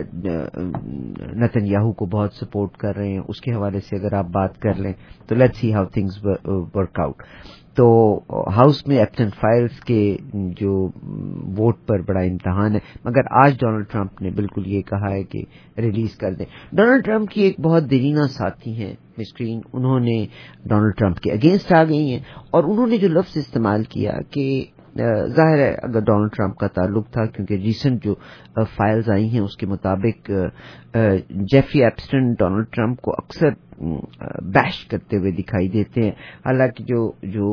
S9: نتن یاہو کو بہت سپورٹ کر رہے ہیں اس کے حوالے سے اگر آپ بات کر لیں تو let's see how things work out. تو ہاؤس میں ایپسن فائلز کے جو ووٹ پر بڑا امتحان ہے مگر آج ڈونلڈ ٹرمپ نے بالکل یہ کہا ہے کہ ریلیز کر دیں. ڈونلڈ ٹرمپ کی ایک بہت دیرینہ ساتھی ہیں مسکرین, انہوں نے ڈونلڈ ٹرمپ کے اگینسٹ آ گئی ہیں اور انہوں نے جو لفظ استعمال کیا کہ ظاہر ہے اگر ڈونلڈ ٹرمپ کا تعلق تھا کیونکہ ریسنٹ جو فائلز آئی ہیں اس کے مطابق جیفری ایپسٹن ڈونلڈ ٹرمپ کو اکثر بیش کرتے ہوئے دکھائی دیتے ہیں. حالانکہ جو جو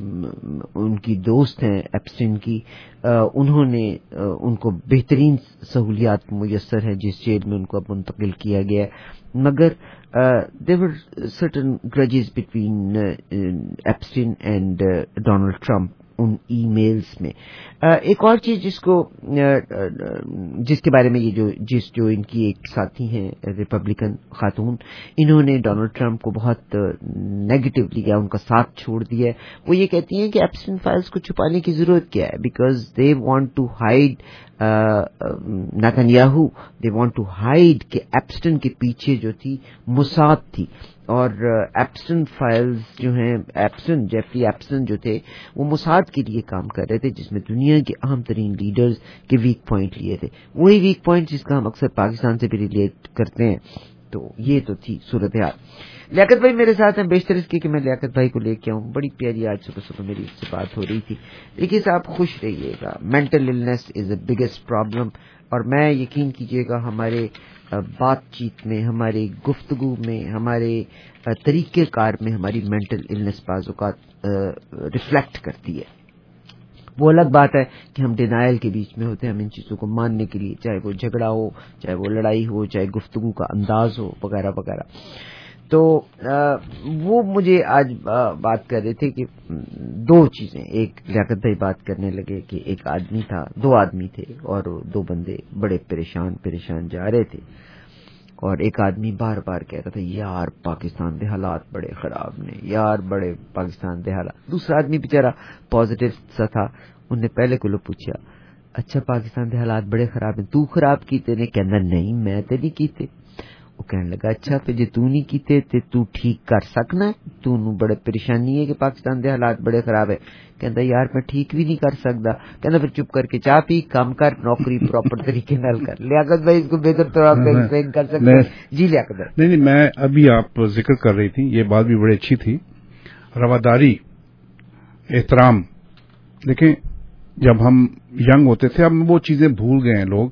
S9: ان کی دوست ہیں ایپسٹن کی, انہوں نے ان کو بہترین سہولیات میسر ہیں جس جیل میں ان کو اب منتقل کیا گیا ہے, مگر there were certain grudges between Epstein and Donald Trump in emails میں. ایک اور چیز جس کو جس کے بارے میں یہ جو جس جو ان کی ایک ساتھی ہیں ریپبلکن خاتون, انہوں نے ڈونلڈ ٹرمپ کو بہت نیگیٹولی یا ان کا ساتھ چھوڑ دیا ہے. وہ یہ کہتی ہیں کہ ایپسٹن فائلز کو چھپانے کی ضرورت کیا ہے, because they want to hide Netanyahu, they want to hide کہ ایپسٹن کے پیچھے جو تھی موساد تھی. اور ایپسٹن فائلز جو ہیں ایپسٹن جیفری ایپسٹن جو تھے وہ موساد کے لیے کام کر رہے تھے جس میں دنیا کے اہم ترین لیڈرز کے ویک پوائنٹ لیے تھے. وہی ویک پوائنٹ جس کا ہم اکثر پاکستان سے بھی ریلیٹ کرتے ہیں. تو یہ تو تھی صورتحال. لیاقت بھائی میرے ساتھ ہیں, بیشتر اس کی کہ میں لیاقت بھائی کو لے کے آؤں. بڑی پیاری آج صبح صبح میری اس سے بات ہو رہی تھی. دیکھیے صاحب خوش رہیے گا, mental illness is a biggest problem, اور میں یقین کیجیے گا ہمارے بات چیت میں, ہمارے گفتگو میں, ہمارے طریقہ کار میں ہماری مینٹل النس بعض اوقات ریفلیکٹ کرتی ہے. وہ الگ بات ہے کہ ہم ڈینائل کے بیچ میں ہوتے ہیں, ہم ان چیزوں کو ماننے کے لیے, چاہے وہ جھگڑا ہو, چاہے وہ لڑائی ہو, چاہے گفتگو کا انداز ہو وغیرہ وغیرہ. تو وہ مجھے آج بات کر رہے تھے کہ دو چیزیں, ایک لیاقت بھائی بات کرنے لگے کہ ایک آدمی تھا, دو آدمی تھے اور دو بندے بڑے پریشان پریشان جا رہے تھے, اور ایک آدمی بار بار کہہ رہا تھا یار پاکستان دے حالات بڑے خراب نے, یار بڑے پاکستان دے حالات. دوسرا آدمی بیچارہ پازیٹیو سا تھا, انہوں نے پہلے کو پوچھا اچھا پاکستان دے حالات بڑے خراب ہیں, تو خراب کیتے نے؟ کہنا نہیں میں تے نہیں کیتے. وہ کہنے لگا اچھا پھر جی تو نہیں کیتے تے تو ٹھیک کر سکنا ہے, تو نو بڑے پریشانی ہے کہ پاکستان دے حالات بڑے خراب ہے. کہندا یار میں ٹھیک بھی نہیں کر سکتا. کہندا پھر چپ کر کے چاہ پی, کام کر, نوکری پراپر طریقے نال کر. لیاقت بھائی اس کو بہتر طور آپ ایکسپلین کر سکتے ہیں. جی لیاقت بھائی.
S10: نہیں نہیں میں ابھی آپ ذکر کر رہی تھی, یہ بات بھی بڑی اچھی تھی, رواداری, احترام. دیکھیں جب ہم ینگ ہوتے تھے اب وہ چیزیں بھول گئے ہیں لوگ,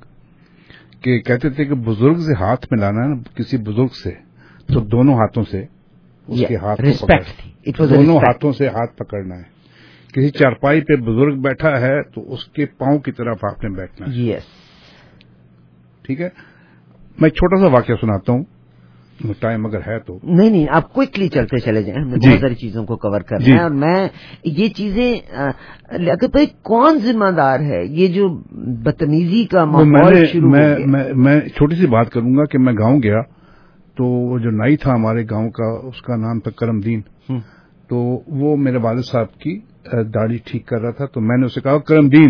S10: کہ کہتے تھے کہ بزرگ سے ہاتھ ملانا ہے نا کسی بزرگ سے تو دونوں ہاتھوں سے اس کے ہاتھ کو پکڑ, دونوں ہاتھوں سے ہاتھ پکڑنا ہے. کسی چارپائی پہ بزرگ بیٹھا ہے تو اس کے پاؤں کی طرف آپ نے بیٹھنا ہے.
S9: یس
S10: ٹھیک ہے. میں چھوٹا سا واقعہ سناتا ہوں, ٹائم اگر ہے تو.
S9: نہیں نہیں آپ کوئکلی چلتے چلے جائیں, ہم نے بہت ساری چیزوں کو کور کرنا ہے. اور میں یہ چیزیں لیاقت بھائی کون ذمہ دار ہے یہ جو بدتمیزی کا ماحول شروع ہو گیا؟
S10: میں چھوٹی سی بات کروں گا کہ میں گاؤں گیا تو وہ جو نائی تھا ہمارے گاؤں کا, اس کا نام تھا کرم دین. تو وہ میرے والد صاحب کی داڑھی ٹھیک کر رہا تھا, تو میں نے اسے کہا کرم دین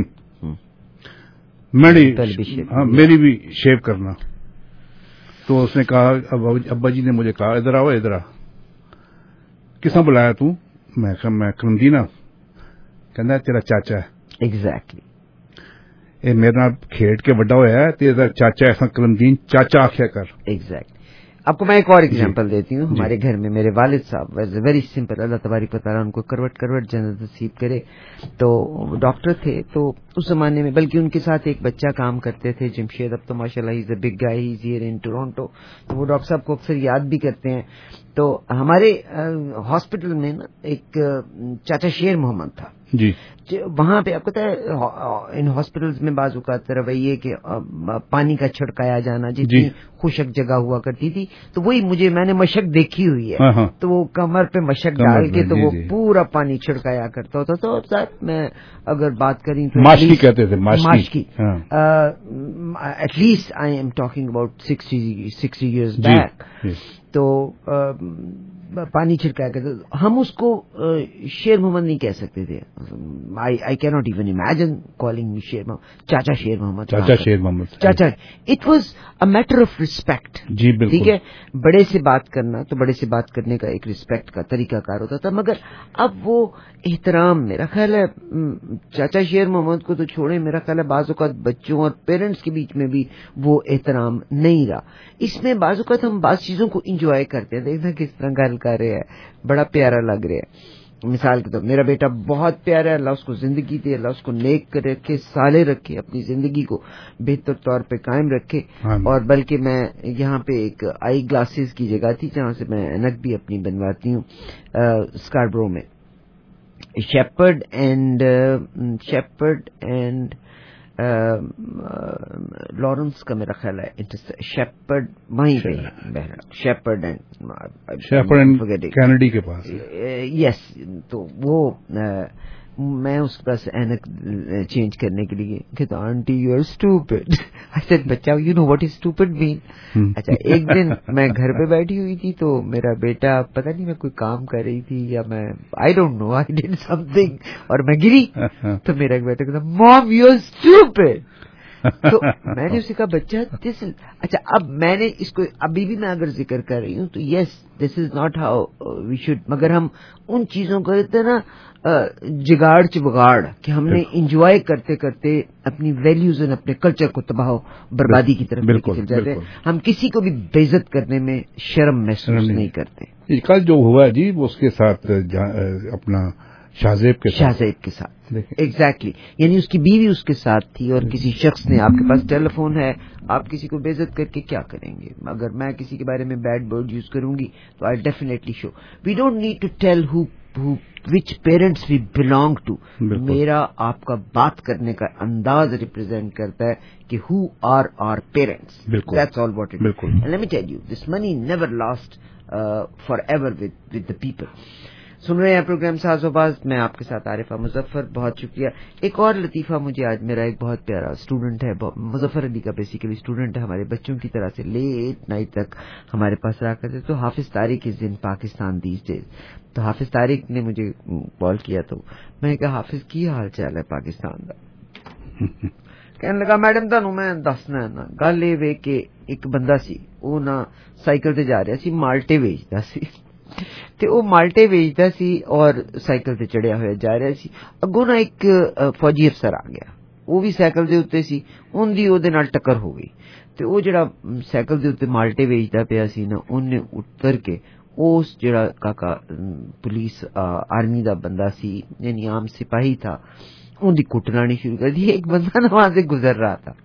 S10: میری بھی شیو کرنا. تو اس نے کہا, ابا جی نے مجھے کہا ادھر آؤ ادھر آ. کس نے بلایا تو؟ میں کہا میں کرم دینا. کہنا تیرا چاچا ہے.
S9: ایگزیکٹلی
S10: اے میرے نال کھیڈ کے بڑا ہویا ہے, تیرا چاچا ایسا کرم دین چاچا آخیا کر.
S9: ایگزیکٹلی آپ کو میں ایک اور ایگزامپل دیتی ہوں. ہمارے گھر میں میرے والد صاحب ویری سمپل, اللہ تبارک و تعالیٰ ان کو کروٹ کروٹ جنت نصیب کرے, تو ڈاکٹر تھے. تو اس زمانے میں بلکہ ان کے ساتھ ایک بچہ کام کرتے تھے جمشید, اب تو ماشاء اللہ he is a big guy, he is here in Toronto. تو وہ ڈاکٹر صاحب کو اکثر یاد بھی کرتے ہیں. تو ہمارے ہاسپٹل میں نا ایک چاچا شیر محمد تھا
S10: جی,
S9: وہاں پہ آپ کو پتا ہے ان ہاسپٹلز میں بعض اوقات رویے کہ پانی کا چھڑکایا جانا جتنی جی. خشک جگہ ہوا کرتی تھی, تو وہی مجھے میں نے مشق دیکھی ہوئی ہے. تو وہ کمر پہ مشق ڈال کے تو وہ پورا پانی چھڑکایا کرتا ہوتا. تو صاحب میں اگر بات کریں تو
S10: ماشکی کہتے تھے,
S9: ماشکی. At least I am talking about sixty sixty years back. تو پانی چھڑکایا کرتے, ہم اس کو شیر محمد نہیں کہہ سکتے تھے. I can not even imagine calling me Sher Mohammad, chacha Sher Mohammad,
S10: chacha Sher Mohammad,
S9: chacha. It was a matter of respect.
S10: جی بالکل,
S9: ٹھیک ہے, بڑے سے بات کرنا تو بڑے سے بات کرنے کا ایک ریسپیکٹ کا طریقہ کار ہوتا تھا. مگر اب وہ احترام, میرا خیال ہے چاچا شیر محمد کو تو چھوڑے, میرا خیال ہے بعض اوقات بچوں اور پیرنٹس کے بیچ میں بھی وہ احترام نہیں رہا. اس میں بعض اوقات ہم بعض چیزوں کو انجوائے کرتے ہیں. دیکھنا کس طرح گل کر رہے ہیں, بڑا پیارا لگ رہا ہے. مثال کے طور میرا بیٹا بہت پیارا ہے, اللہ اس کو زندگی دے, اللہ اس کو نیک رکھے, صالح رکھے, اپنی زندگی کو بہتر طور پہ قائم رکھے. اور بلکہ میں یہاں پہ ایک آئی گلاسز کی جگہ تھی جہاں سے میں اینک بھی اپنی بنواتی ہوں, اسکاربرو میں, Sheppard and Sheppard and Lawrence کا میرا خیال ہے شیپرڈ وہیں پہ شیپرڈ اینڈ
S10: شیپرڈ کینیڈی کے پاس.
S9: یس, تو وہ میں اس کے پاس اینک چینج کرنے کے لیے کہتا آنٹی یو آر اسٹوپڈ. اچھا بچہ you know what is stupid man. اچھا ایک دن میں گھر پہ بیٹھی ہوئی تھی تو میرا بیٹا پتہ نہیں میں کوئی کام کر رہی تھی یا میں I don't know I did something اور میں گری, تو میرا بیٹا کہتا مام یو آر اسٹوپڈ. تو میں نے اسے کہا بچہ دس, اچھا اب میں نے اس کو ابھی بھی میں اگر ذکر کر رہی ہوں تو yes this is not how we should, مگر ہم ان چیزوں کو کہتے ہیں نا جگاڑ چبگاڑ کہ ہم نے انجوائے کرتے کرتے اپنی ویلیوز اور اپنے کلچر کو تباہ و بربادی کی طرف لے کے چل جاتے ہیں. ہم کسی کو بھی بے عزت کرنے میں شرم محسوس نہیں کرتے.
S10: کل جو ہوا جی وہ اس کے ساتھ اپنا شاہزیب کے
S9: شاہزیب کے ساتھ ایگزیکٹلی exactly. یعنی اس کی بیوی اس کے ساتھ تھی اور کسی شخص نے, آپ کے پاس ٹیلی فون ہے, آپ کسی کو بے عزت کر کے کیا کریں گے. اگر میں کسی کے بارے میں بیڈ ورڈ یوز کروں گی تو I definitely show. We don't need to tell who which parents we belong to. میرا آپ کا بات کرنے کا انداز ریپرزینٹ کرتا ہے کہ who are are parents. That's all what it is. Let me tell you this money never lost forever with the people. سن رہے ہیں پروگرام ساز و باز, میں آپ کے ساتھ عارفہ مظفر. بہت شکریہ. ایک اور لطیفہ مجھے آج, میرا ایک بہت پیارا اسٹوڈنٹ ہے, مظفر علی کا بیسیکلی اسٹوڈنٹ ہے, ہمارے بچوں کی طرح سے لیٹ نائٹ تک ہمارے پاس رہا کرتے. تو Hafiz Tariq is in Pakistan these days. تو حافظ طارق نے مجھے کال کیا تو میں نے کہا حافظ کی حال چال ہے پاکستان کا. کہنے لگا میڈم تانوں میں دسنا ہے نا گل یہ وے کہ ایک بندہ سی وہ نہ سائیکل تے جا رہا سی, مالٹے ویچدا سی تے وہ مالٹے ویچدا سی اور سائیکل تے چڑھیا ہوا جا رہا سی. اگوں نہ ایک فوجی افسر آ گیا, وہ بھی سائیکل دے اوتے سی, ان دی او دے نال ٹکر ہو گئی. تے وہ جڑا سائیکل دے اوتے مالٹے ویچدا پیا سی نا, انہیں اتر کے اس جڑا کاکا پولیس آرمی دا بندہ سی یعنی عام سپاہی تھا, ان دی کٹنانی شروع کر دی. ایک بندہ نا وہاں سے گزر رہا تھا,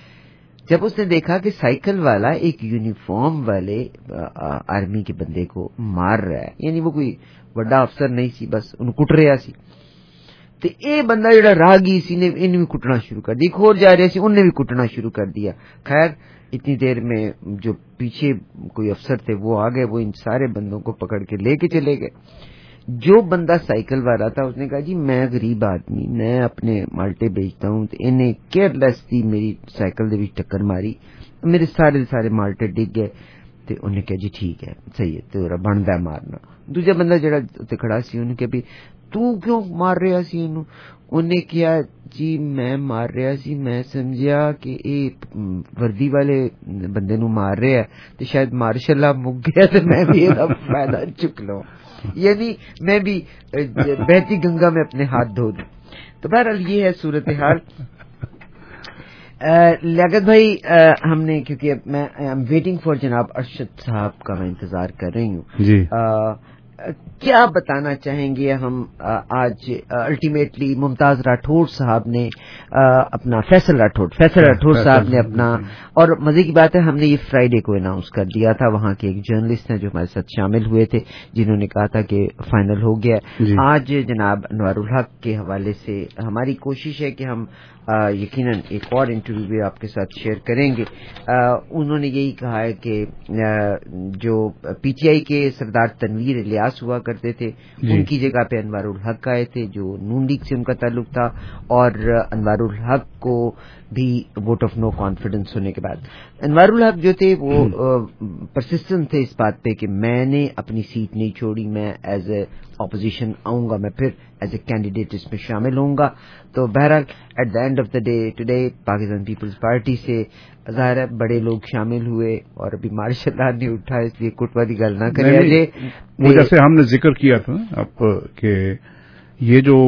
S9: جب اس نے دیکھا کہ سائیکل والا ایک یونیفارم والے آرمی کے بندے کو مار رہا ہے, یعنی وہ کوئی بڑا افسر نہیں سی, بس ان کٹ رہا سی, تو اے بندہ جڑا راہگی سی نے ان بھی کٹنا شروع کر دی, کھور جا رہے سی ان نے بھی کٹنا شروع کر دیا. خیر اتنی دیر میں جو پیچھے کوئی افسر تھے وہ آ گئے, وہ ان سارے بندوں کو پکڑ کے لے کے چلے گئے. جو بندہ سائیکل والا تھا اس نے کہا جی میں غریب آدمی, میں اپنے مالٹے بیچتا ہوں, تو انہیں کیئر لیس تھی میری سائیکل دے وچ ٹکر ماری, میرے سارے سارے مالٹے ڈگ گئے. تو انہیں کہا جی ٹھیک ہے صحیح ہے تیرا بندا ہے مارنا. دوجا بندہ جڑا تے کھڑا سی انہیں کہ بھی تو کیوں مار رہا سی انہوں, انہیں کیا جی میں مار رہا سی, میں سمجھیا کہ اے وردی والے بندے نو مار رہا ہے تو شاید مارشاء اللہ مک گیا تو میں بھی یہ فائدہ چک لوں, یعنی میں بھی بہتی گنگا میں اپنے ہاتھ دھو دوں. تو بہرحال یہ ہے صورتحال. لیاقت بھائی ہم نے کیونکہ میں آئی ایم ویٹنگ فار جناب ارشد صاحب کا میں انتظار کر رہی ہوں
S10: جی
S9: کیا بتانا چاہیں گے ہم آج الٹیمیٹلی ممتاز راٹھور صاحب نے اپنا فیصل راٹھور فیصل راٹھور صاحب نے اپنا اور مزے کی بات ہے ہم نے یہ فرائیڈے کو اناؤنس کر دیا تھا وہاں کے ایک جرنلسٹ ہیں جو ہمارے ساتھ شامل ہوئے تھے جنہوں نے کہا تھا کہ فائنل ہو گیا آج جناب انوار الحق کے حوالے سے ہماری کوشش ہے کہ ہم یقیناً ایک اور انٹرویو بھی آپ کے ساتھ شیئر کریں گے انہوں نے یہی کہا ہے کہ جو پی ٹی آئی کے سردار تنویر الیاس ہوا کرتے تھے ان کی جگہ پہ انوار الحق آئے تھے جو نون لیگ سے ان کا تعلق تھا اور انوار الحق کو بھی ووٹ آف نو کانفیڈنس ہونے کے بعد انوار الحق جو تھے وہ پرسسٹنٹ تھے اس بات پہ کہ میں نے اپنی سیٹ نہیں چھوڑی میں ایز اے اپوزیشن آؤں گا میں پھر ایز اے کینڈیڈیٹ اس میں شامل ہوں گا تو بہرحال at the end of the day today Pakistan Peoples Party سے ظاہر ہے بڑے لوگ شامل ہوئے اور ابھی مارشل اللہ نے اٹھا اس لیے کٹ والی گل نہ کرے
S10: وہ جیسے ہم نے ذکر کیا تھا اب کہ یہ جو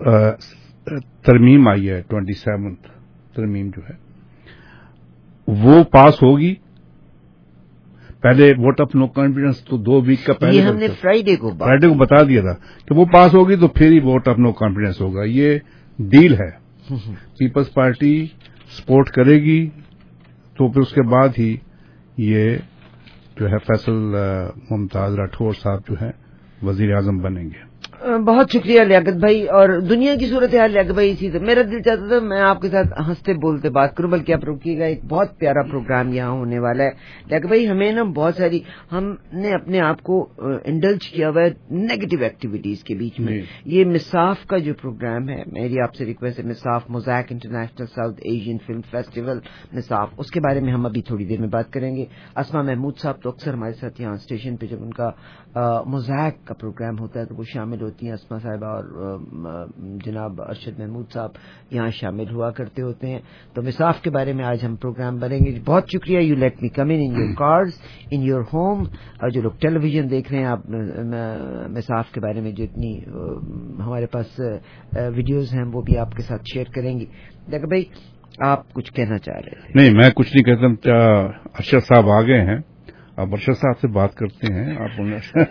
S10: ترمیم آئی ہے ٹوینٹی سیونتھ ترمیم جو ہے وہ پاس ہوگی پہلے ووٹ آف نو کانفیڈنس تو دو ویک کا پہلے
S9: ہم نے فرائیڈے کو
S10: فرائیڈے کو بتا دیا تھا کہ وہ پاس ہوگی تو پھر ہی ووٹ آف نو کانفیڈنس ہوگا یہ ڈیل ہے پیپلز پارٹی سپورٹ کرے گی تو پھر اس کے بعد ہی یہ جو ہے فیصل ممتاز راٹھور صاحب جو ہے وزیر اعظم بنیں گے
S9: بہت شکریہ لیاقت بھائی اور دنیا کی صورتحال لیاقت بھائی اسی سے میرا دل چاہتا تھا میں آپ کے ساتھ ہنستے بولتے بات کروں بلکہ آپ روکیے گا ایک بہت پیارا پروگرام یہاں ہونے والا ہے لیاقت بھائی ہمیں نا بہت ساری ہم نے اپنے آپ کو انڈلج کیا ہوا ہے نیگیٹو ایکٹیویٹیز کے بیچ میں یہ مساف کا جو پروگرام ہے میری آپ سے ریکویسٹ ہے MISAFF Mosaic International South Asian Film Festival MISAFF اس کے بارے میں ہم ابھی تھوڑی دیر میں بات کریں گے اسما محمود صاحب تو اکثر ہمارے ساتھ یہاں اسٹیشن پہ جب ان کا موزیک کا پروگرام ہوتا ہے تو وہ شامل ہوتی ہیں اسما صاحبہ اور جناب ارشد محمود صاحب یہاں شامل ہوا کرتے ہوتے ہیں تو مساف کے بارے میں آج ہم پروگرام بنیں گے بہت شکریہ you let me come in your cars in your home اور جو لوگ ٹیلی ویژن دیکھ رہے ہیں آپ مساف کے بارے میں جو اتنی ہمارے پاس ویڈیوز ہیں وہ بھی آپ کے ساتھ شیئر کریں گے دیکھ بھائی آپ کچھ کہنا چاہ رہے ہیں
S10: نہیں میں کچھ نہیں کہتا ارشد صاحب آ گئے ہیں آپ ارشد صاحب سے بات کرتے ہیں آپ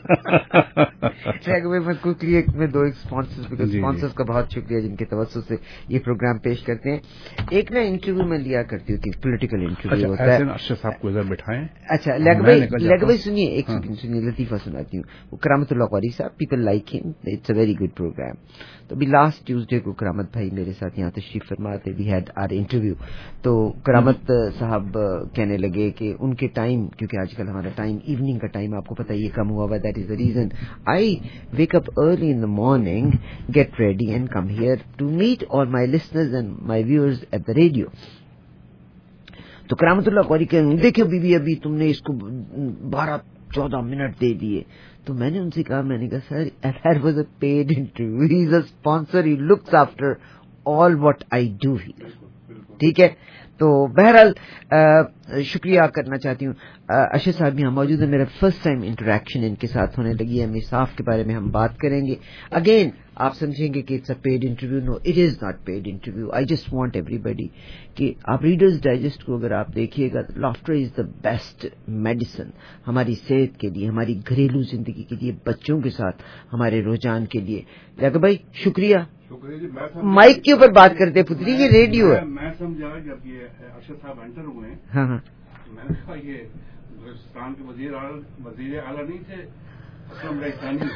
S9: میں دو اسپانسرز کا بہت شکریہ جن کے توسط سے یہ پروگرام پیش کرتے ہیں ایک نا انٹرویو میں لیا کرتی ہوتی پولیٹیکل انٹرویو ہوتا ہے
S10: ارشد صاحب کو ادھر بٹھائیں
S9: اچھا لیگ بھائی سنیے ایک سیکنڈ سنیے لطیفہ سناتی ہوں وہ کرامت اللہ قوری صاحب پیپل لائک ہم it's a very good programme تو ابھی لاسٹ ٹیوزڈے کو کرامت بھائی میرے ساتھ یہاں تشریف فرما تھے وی ہیڈ آر انٹرویو تو کرامت صاحب کہنے لگے کہ ان کے ٹائم کیونکہ آج کل ہمارا ٹائم ایوننگ کا ٹائم آپ کو پتا یہ کم ہوا ہوا that is the reason I wake up early in the morning get ready and come here to meet all my listeners and my viewers at the radio تو کرامت اللہ قوری کہ دیکھو بی بی ابھی تم نے اس کو بارہ چودہ منٹ دے دیے تو میں نے ان سے کہا میں نے کہا sir that was a paid interview he is a sponsor he looks after all what I do here ٹھیک ہے تو بہرحال شکریہ کرنا چاہتی ہوں ارشد صاحب یہاں موجود ہے میرا فرسٹ ٹائم انٹریکشن ان کے ساتھ ہونے لگی ہے مساف کے بارے میں ہم بات کریں گے اگین آپ سمجھیں گے کہ it's a paid interview no it is not paid interview I just want everybody کہ آپ ریڈرز ڈائجسٹ کو اگر آپ دیکھیے گا laughter is the best medicine ہماری صحت کے لیے ہماری گھریلو زندگی کے لیے بچوں کے ساتھ ہمارے رجحان کے لیے لیکن بھائی شکریہ مائک کے اوپر بات کرتے پتری یہ ریڈیو ہے
S10: میں سمجھا جب یہ ارشد صاحب انٹر ہوئے
S9: ہاں ہاں
S10: میں نے کہا یہ بلوچستان کے وزیر وزیر اعلیٰ نہیں تھے اسلم رئیسانی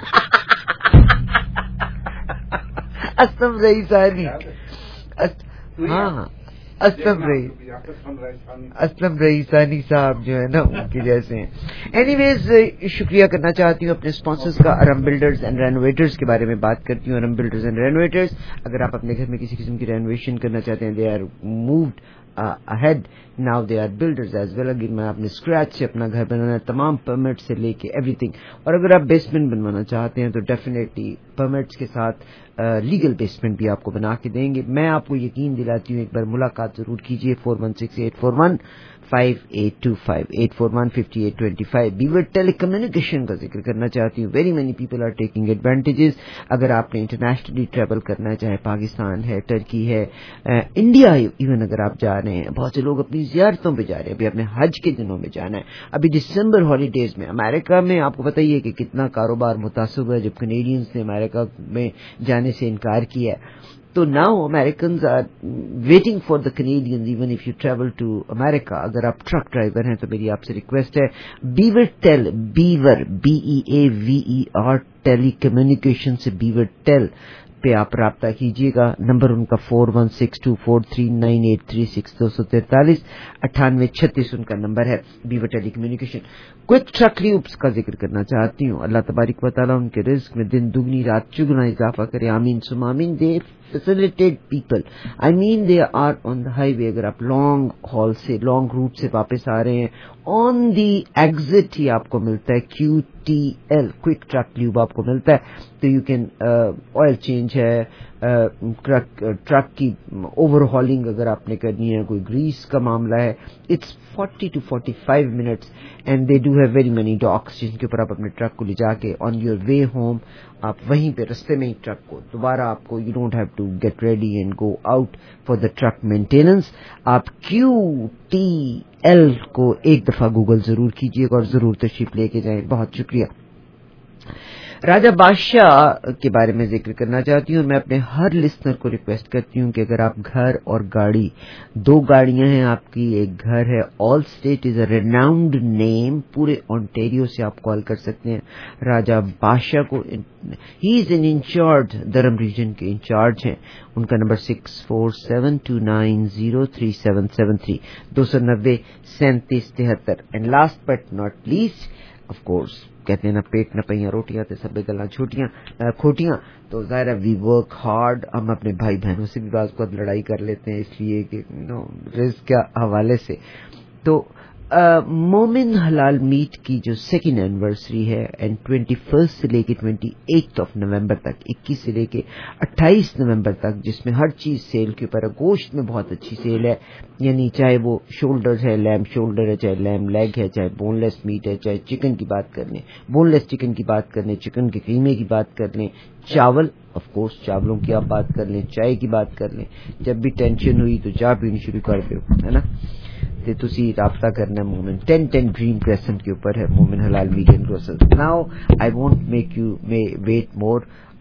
S9: اسلم رئیسانی ہاں ہاں اسلم رئی اسلم رئیسانی صاحب جو ہے نا ان کے جیسے ہیں اینی ویز شکریہ کرنا چاہتی ہوں اپنے اسپانسرز کا ارم بلڈرز اینڈ رینوویٹرز کے بارے میں بات کرتی ہوں ارم بلڈرز اینڈ رینوویٹرز اگر آپ اپنے گھر میں کسی قسم کی رینوویشن کرنا چاہتے ہیں they are moved ahead now they are builders as well اگر میں اپنے اسکریچ سے اپنا گھر بنانا تمام پرمٹ سے لے کے ایوری تھنگ اور اگر آپ بیسمنٹ بنوانا چاہتے ہیں تو ڈیفینیٹلی پرمٹس کے ساتھ لیگل بیسمنٹ بھی آپ کو بنا کے دیں گے. میں آپ کو یقین دلاتی ہوں ایک بار ملاقات ضرور کیجیے. Four one six eight four one five eight two five eight four one fifty eight twenty five. Beaver telecommunication کا ذکر کرنا چاہتی ہوں. Very many people are taking advantages. اگر آپ نے انٹرنیشنلی ٹریول کرنا ہے, چاہے پاکستان ہے, ٹرکی ہے, انڈیا ایون اگر آپ جا رہے ہیں, بہت سے لوگ اپنی زیارتوں پہ جا رہے ہیں, ابھی اپنے حج کے دنوں میں جانا ہے, ابھی دسمبر ہالیڈیز میں. امریکہ میں آپ کو بتائیے کہ کتنا کاروبار متاثر ہوا ہے جب کینیڈینز نے امریکہ میں جانے سے انکار کیا ہے. تو now Americans are waiting for the Canadians even if you travel to America. اگر آپ ٹرک ڈرائیور ہیں تو میری آپ سے ریکویسٹ ہے, Beaver Tel, Beaver B E A V E R telecommunication سے بیور ٹیل پہ آپ رابطہ کیجیے گا. نمبر ان کا four one six two four three nine eight three six, دو سو تینتالیس اٹھانوے چھتیس ان کا نمبر ہے. Beaver telecommunication. Quick Truck Lubes کا ذکر کرنا چاہتی ہوں. اللہ تبارک و تعالیٰ ان کے رزق میں دن دگنی رات چگنا اضافہ کرے, آمین سم آمین. دے facilitate people. I mean they are on the highway. اگر آپ لانگ ہال سے, لانگ روٹ سے واپس آ رہے ہیں, آن دی ایگزٹ ہی آپ کو ملتا ہے Q T L, Quick Truck Lube آپ کو ملتا ہے. تو یو کین آئل چینج ہے, ٹرک ٹرک کی اوور ہالنگ اگر آپ نے کرنی ہے, کوئی گریس کا معاملہ ہے, it's forty two forty five minutes and they do have very many docks جن کے اوپر آپ اپنے ٹرک کو لے جا کے آن یور وے ہوم آپ وہیں پہ رستے میں ہی ٹرک کو دوبارہ آپ کو, you don't have to get ready and go out for the truck maintenance. آپ کیو ٹی ایل کو ایک دفعہ گوگل ضرور کیجیے گا اور ضرور تشریف لے کے جائیں. بہت شکریہ. راجہ بادشاہ کے بارے میں ذکر کرنا چاہتی ہوں. میں اپنے ہر لسنر کو ریکویسٹ کرتی ہوں کہ اگر آپ گھر اور گاڑی, دو گاڑیاں ہیں آپ کی, ایک گھر ہے, آل اسٹیٹ از اے ریناؤنڈ نیم, پورے اونٹیریو سے آپ کال کر سکتے ہیں راجہ بادشاہ کو. He is an incharge, Durham region کے انچارج ہیں. ان کا number six four seven two nine zero three seven seven three, دو سو نبے سینتیس تہتر. And last but not least, of course کہتے ہیں نا پیٹ نہ پہیاں روٹیاں تے سب گلاں چھوٹیاں کھوٹیاں, تو ظاہر ہے وی ورک ہارڈ. ہم اپنے بھائی بہنوں سے بھی بعض وقت لڑائی کر لیتے ہیں اس لیے کہ نو رزق کے حوالے سے. تو مومن حلال میٹ کی جو سیکنڈ اینیورسری ہے اینڈ ٹوینٹی فرسٹ سے لے کے ٹوینٹی ایٹ آف نومبر تک, اکیس سے لے کے اٹھائیس نومبر تک, جس میں ہر چیز سیل کے اوپر ہے. گوشت میں بہت اچھی سیل ہے, یعنی چاہے وہ شولڈر ہے, لیم شولڈر ہے, چاہے لیم لیگ ہے, چاہے بون لیس میٹ ہے, چاہے چکن کی بات کر لیں, بون لیس چکن کی بات کر لیں, چکن کے قیمے کی بات کر لیں, چاول آف کورس چاولوں کی آپ بات کر لیں, چائے کی بات کر لیں. جب بھی ٹینشن ہوئی تو چائے پینی شروع کر دو, ہے نا. تے تسی رابطہ کرنا ہے مومن ٹین ٹین ڈریم کریسنٹ کے اوپر ہے, Momin Halal Meat and Grocers. Now I won't make you may wait more.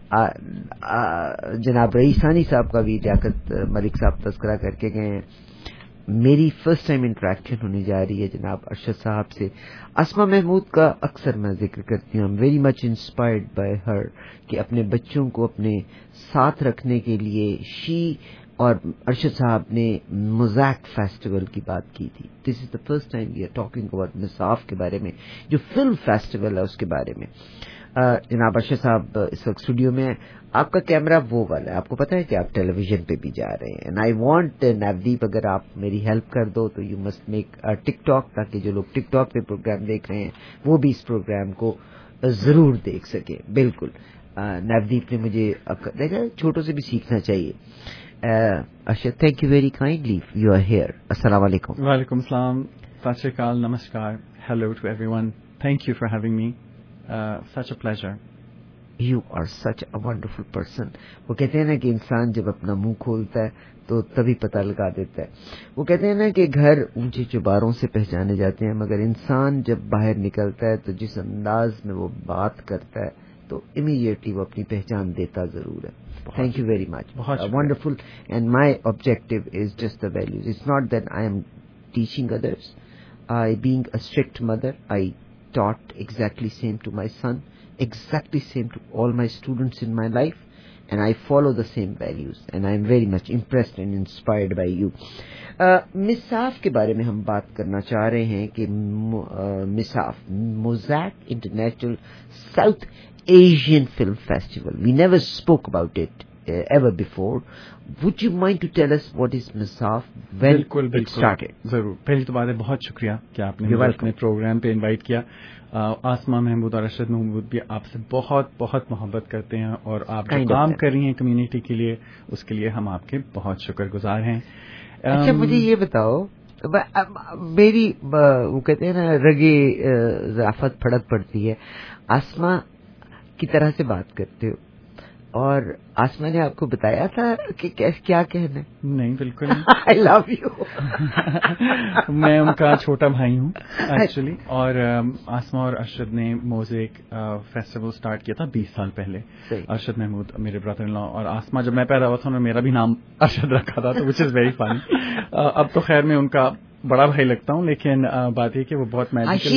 S9: جناب رئیسانی صاحب کا بھی لیاقت ملک صاحب تذکرہ کر کے گئے ہیں. میری فرسٹ ٹائم انٹریکشن ہونے جا رہی ہے جناب ارشد صاحب سے. اسما محمود کا اکثر میں ذکر کرتی ہوں, very much inspired by her, کہ اپنے بچوں کو اپنے ساتھ رکھنے کے لیے شی اور ارشد صاحب نے موزیک فیسٹیول کی بات کی تھی. This is the first time we are talking about MISAFF کے بارے میں, جو فلم فیسٹیول ہے اس کے بارے میں. جناب ارشد صاحب اس وقت اسٹوڈیو میں ہیں. آپ کا کیمرہ وہ والا ہے, آپ کو پتا ہے کہ آپ ٹیلی ویژن پہ بھی جا رہے ہیں. اینڈ آئی وانٹ نودیپ, اگر آپ میری ہیلپ کر دو تو you must make TikTok, تاکہ جو لوگ ٹک ٹاک پہ پروگرام دیکھ رہے ہیں وہ بھی اس پروگرام کو ضرور دیکھ سکے. بالکل نودیپ نے مجھے دیکھا, چھوٹوں سے بھی سیکھنا چاہیے. Arshad, thank you very kindly, you are here. السلام علیکم.
S11: وعلیکم السلام, سات شری اکال, نمسکار, hello to everyone. Thank you for having me, such a pleasure.
S9: You are such a wonderful person. وہ کہتے ہیں نا کہ انسان جب اپنا منہ کھولتا ہے تو تبھی پتہ لگا دیتا ہے. وہ کہتے ہیں نا کہ گھر اونچے چوباروں سے پہچانے جاتے ہیں, مگر انسان جب باہر نکلتا ہے تو جس انداز میں وہ بات کرتا ہے تو امیڈیٹلی وہ اپنی پہچان دیتا ضرور ہے. Thank you very much. Uh, wonderful. And my objective is just the values. It's not that I am teaching others. I, being a strict mother, I taught exactly same to my son, exactly same to all my students in my life, and I follow the same values. And I am very much impressed and inspired by you. Uh, مساف کے بارے میں ہم بات کرنا چاہ رہے ہیں کہ MISAFF, Mosaic International South Asian Film Festival. We never spoke about it uh, ever before. Would you mind to tell us what is Misaf, when
S11: بالکل
S9: it
S11: بالکل
S9: started?
S11: ضرور. پہلی تو بات ہے بہت شکریہ کہ آپ نے
S9: You're
S11: مجھے
S9: welcome.
S11: اپنے پروگرام پہ انوائٹ کیا. آسما محمود اور ارشد محمود بھی آپ سے بہت بہت محبت کرتے ہیں اور آپ جو
S9: Kind of
S11: کام
S9: them.
S11: کر رہی ہیں کمیونٹی کے لیے اس کے لیے ہم آپ کے بہت شکر گزار ہیں.
S9: اچھا
S11: Um,
S9: مجھے یہ بتاؤ, میری وہ کہتے ہیں نا رگے ضعفت پھڑک پڑتی ہے, آسما کی طرح سے بات کرتے ہو اور آسما نے آپ کو بتایا تھا کہ کیا کہنا ہے؟
S11: نہیں بالکل
S9: آئی لو یو.
S11: میں ان کا چھوٹا بھائی ہوں ایکچولی, اور آسما اور ارشد نے موزیک فیسٹیول اسٹارٹ کیا تھا بیس سال پہلے. ارشد محمود میرے برادر ان لا, اور آسما جب میں پیدا ہوا تھا انہوں نے میرا بھی نام ارشد رکھا تھا, تو وچ از ویری فنی. اب تو خیر میں ان کا بڑا بھائی لگتا ہوں, لیکن بات یہ کہ وہ بہت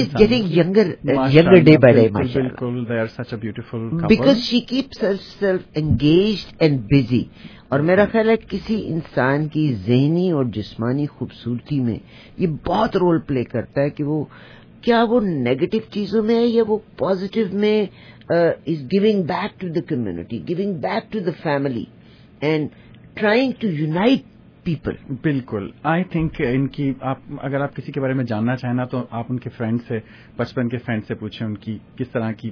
S11: بالکل they are such a beautiful
S9: because she keeps herself engaged and busy. اور میرا خیال ہے کسی انسان کی ذہنی اور جسمانی خوبصورتی میں یہ بہت رول پلے کرتا ہے کہ وہ کیا وہ نیگیٹو چیزوں میں ہے یا وہ پازیٹو میں is giving back to the community, giving back to the family and trying to unite people.
S11: بالکل. آئی تھنک ان کی آپ اگر آپ کسی کے بارے میں جاننا چاہیں نا تو آپ ان کے فرینڈ سے, بچپن کے فرینڈ سے پوچھیں ان کی کس طرح کی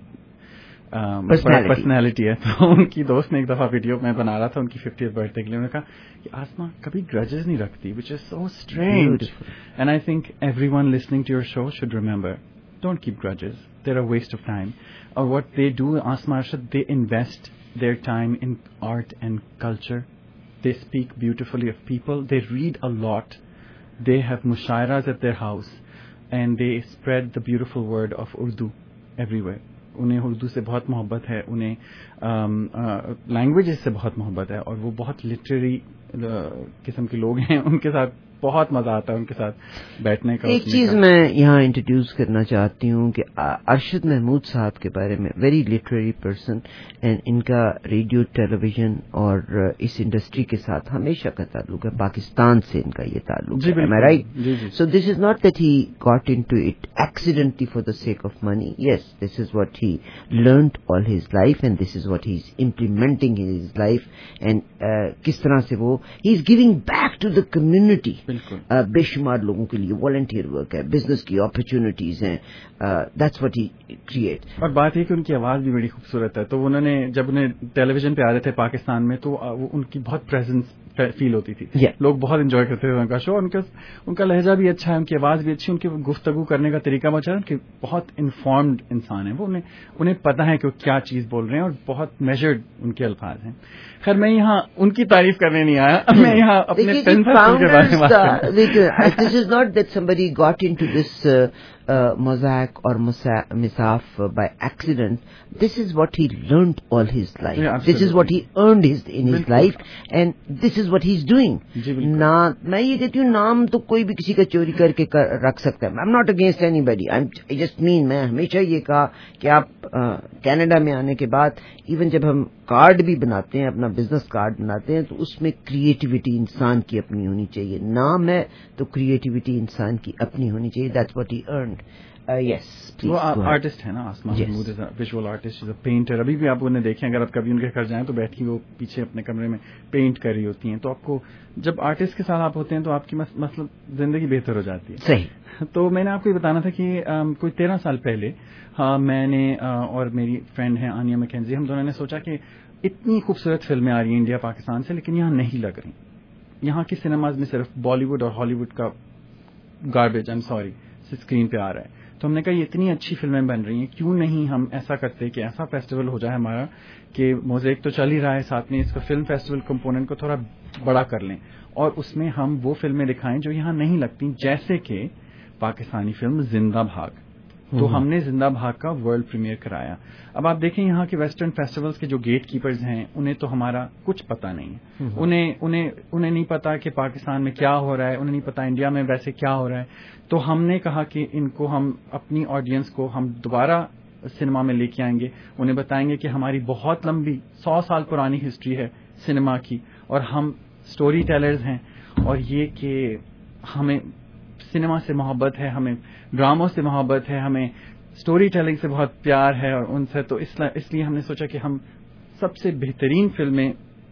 S11: پرسنالٹی ہے. تو ان کی دوست نے ایک دفعہ ویڈیو میں بنا رہا تھا ان کی ففٹیتھ برتھ ڈے کے لیے, انہوں نے کہا کہ آسما کبھی گرجز نہیں رکھتی, which is so strange. And I think everyone listening to your show should remember don't keep grudges, there are waste of time. اور what they do Asma Arshad, they invest their time in art and culture. They speak beautifully of people. They read a lot. They have mushairas at their house. And they spread the beautiful word of Urdu everywhere. انہیں اردو سے بہت محبت ہے, انہیں لینگویجز سے بہت محبت ہے, اور وہ بہت لٹریری قسم کے لوگ ہیں. ان کے ساتھ بہت مزہ آتا ہے ان کے ساتھ بیٹھنے کا.
S9: ایک چیز میں یہاں انٹروڈیوس کرنا چاہتی ہوں کہ ارشد محمود صاحب کے بارے میں, ویری لٹریری پرسن, اینڈ ان کا ریڈیو ٹیلی ویژن اور اس انڈسٹری کے ساتھ ہمیشہ کا تعلق ہے, پاکستان سے ان کا یہ تعلق ہے. Am I right? So this is not that he got into it accidentally for the sake of money. Yes, this is what he learned all his life and this is what he's implementing in his life. And کس طرح سے وہ he is giving back to the community. بے شمار لوگوں کے لیے والنٹیئر ورک ہے, بزنس کی اپرچونیٹیز ہیں, دیٹس واٹ ہی کریٹ.
S11: اور بات یہ کہ ان کی آواز بھی بڑی خوبصورت ہے. تو انہوں نے جب انہیں ٹیلی ویژن پہ آ رہے تھے پاکستان میں تو ان کی بہت پریزنس فیل ہوتی تھی. yeah. لوگ بہت انجوائے کرتے تھے ان کا شو. ان کا ان کا لہجہ بھی اچھا ہے, ان کی آواز بھی اچھی, ان کی گفتگو کرنے کا طریقہ بہت اچھا ہے, کہ بہت انفارمڈ انسان ہیں وہ. انہیں انہیں پتا ہے کہ وہ کیا چیز بول رہے ہیں اور بہت میجرڈ ان کے الفاظ ہیں. خیر میں یہاں ان کی تعریف کرنے نہیں آیا, میں یہاں اپنے
S9: this is not that somebody got into this uh, uh, mosaic or misaf uh, by accident. This is what he learned all his life. Yeah, this is what he earned his, in his life and this is what he's doing. نا میں یہ کہتی ہوں نام تو کوئی بھی کسی کا چوری کر کے رکھ سکتا ہے. I'm not against anybody. I'm, I just mean میں ہمیشہ یہ کہا کہ آپ کینیڈا میں آنے کے بعد ایون جب ہم کارڈ بھی بناتے ہیں, اپنا بزنس کارڈ بناتے ہیں, تو اس میں کریٹیوٹی انسان کی اپنی ہونی چاہیے. نام ہے تو کریٹیوٹی انسان کی اپنی ہونی چاہیے. That's what he earned. Yes
S11: وہ آرٹسٹ ہے نا Asma Mahmood, is a visual artist, is a painter. ابھی بھی آپ انہیں دیکھیں, اگر آپ کبھی ان کے گھر جائیں تو بیٹھی وہ پیچھے اپنے کمرے میں پینٹ کر رہی ہوتی ہیں. تو آپ کو جب آرٹسٹ کے ساتھ آپ ہوتے ہیں تو آپ کی مطلب زندگی بہتر ہو جاتی ہے.
S9: صحیح.
S11: تو میں نے آپ کو یہ بتانا تھا کہ کوئی تیرہ سال پہلے ہاں میں نے اور میری فرینڈ ہے آنیا میکنزی, ہم دونوں نے سوچا کہ اتنی خوبصورت فلمیں آ رہی ہیں انڈیا پاکستان سے, لیکن یہاں نہیں لگ رہی. یہاں کی سنیماز میں صرف بالی ووڈ اور ہالی ووڈ کا garbage, I am sorry, screen پہ آ رہا ہے. تو ہم نے کہا یہ اتنی اچھی فلمیں بن رہی ہیں, کیوں نہیں ہم ایسا کرتے کہ ایسا فیسٹیول ہو جائے ہمارا کہ موزیک تو چل ہی رہا ہے, ساتھ میں اس کا فلم فیسٹیول کمپوننٹ کو تھوڑا بڑا کر لیں اور اس میں ہم وہ فلمیں دکھائیں جو یہاں نہیں لگتی, جیسے کہ پاکستانی فلم زندہ بھاگ. تو ہم نے زندہ بھاگ کا ورلڈ پریمیئر کرایا. اب آپ دیکھیں یہاں کے ویسٹرن فیسٹیولز کے جو گیٹ کیپرز ہیں انہیں تو ہمارا کچھ پتا نہیں ہے. انہیں انہیں انہیں نہیں پتا کہ پاکستان میں کیا ہو رہا ہے, انہیں نہیں پتا انڈیا میں ویسے کیا ہو رہا ہے. تو ہم نے کہا کہ ان کو ہم اپنی آڈینس کو ہم دوبارہ سنیما میں لے کے آئیں گے, انہیں بتائیں گے کہ ہماری بہت لمبی سو سال پرانی ہسٹری ہے سنیما کی, اور ہم اسٹوری ٹیلرز ہیں, اور یہ کہ ہمیں سنیما سے محبت ہے, ہمیں ڈراموں سے محبت ہے, ہمیں اسٹوری ٹیلنگ سے بہت پیار ہے اور ان سے. تو اس لیے ہم نے سوچا کہ ہم سب سے بہترین فلمیں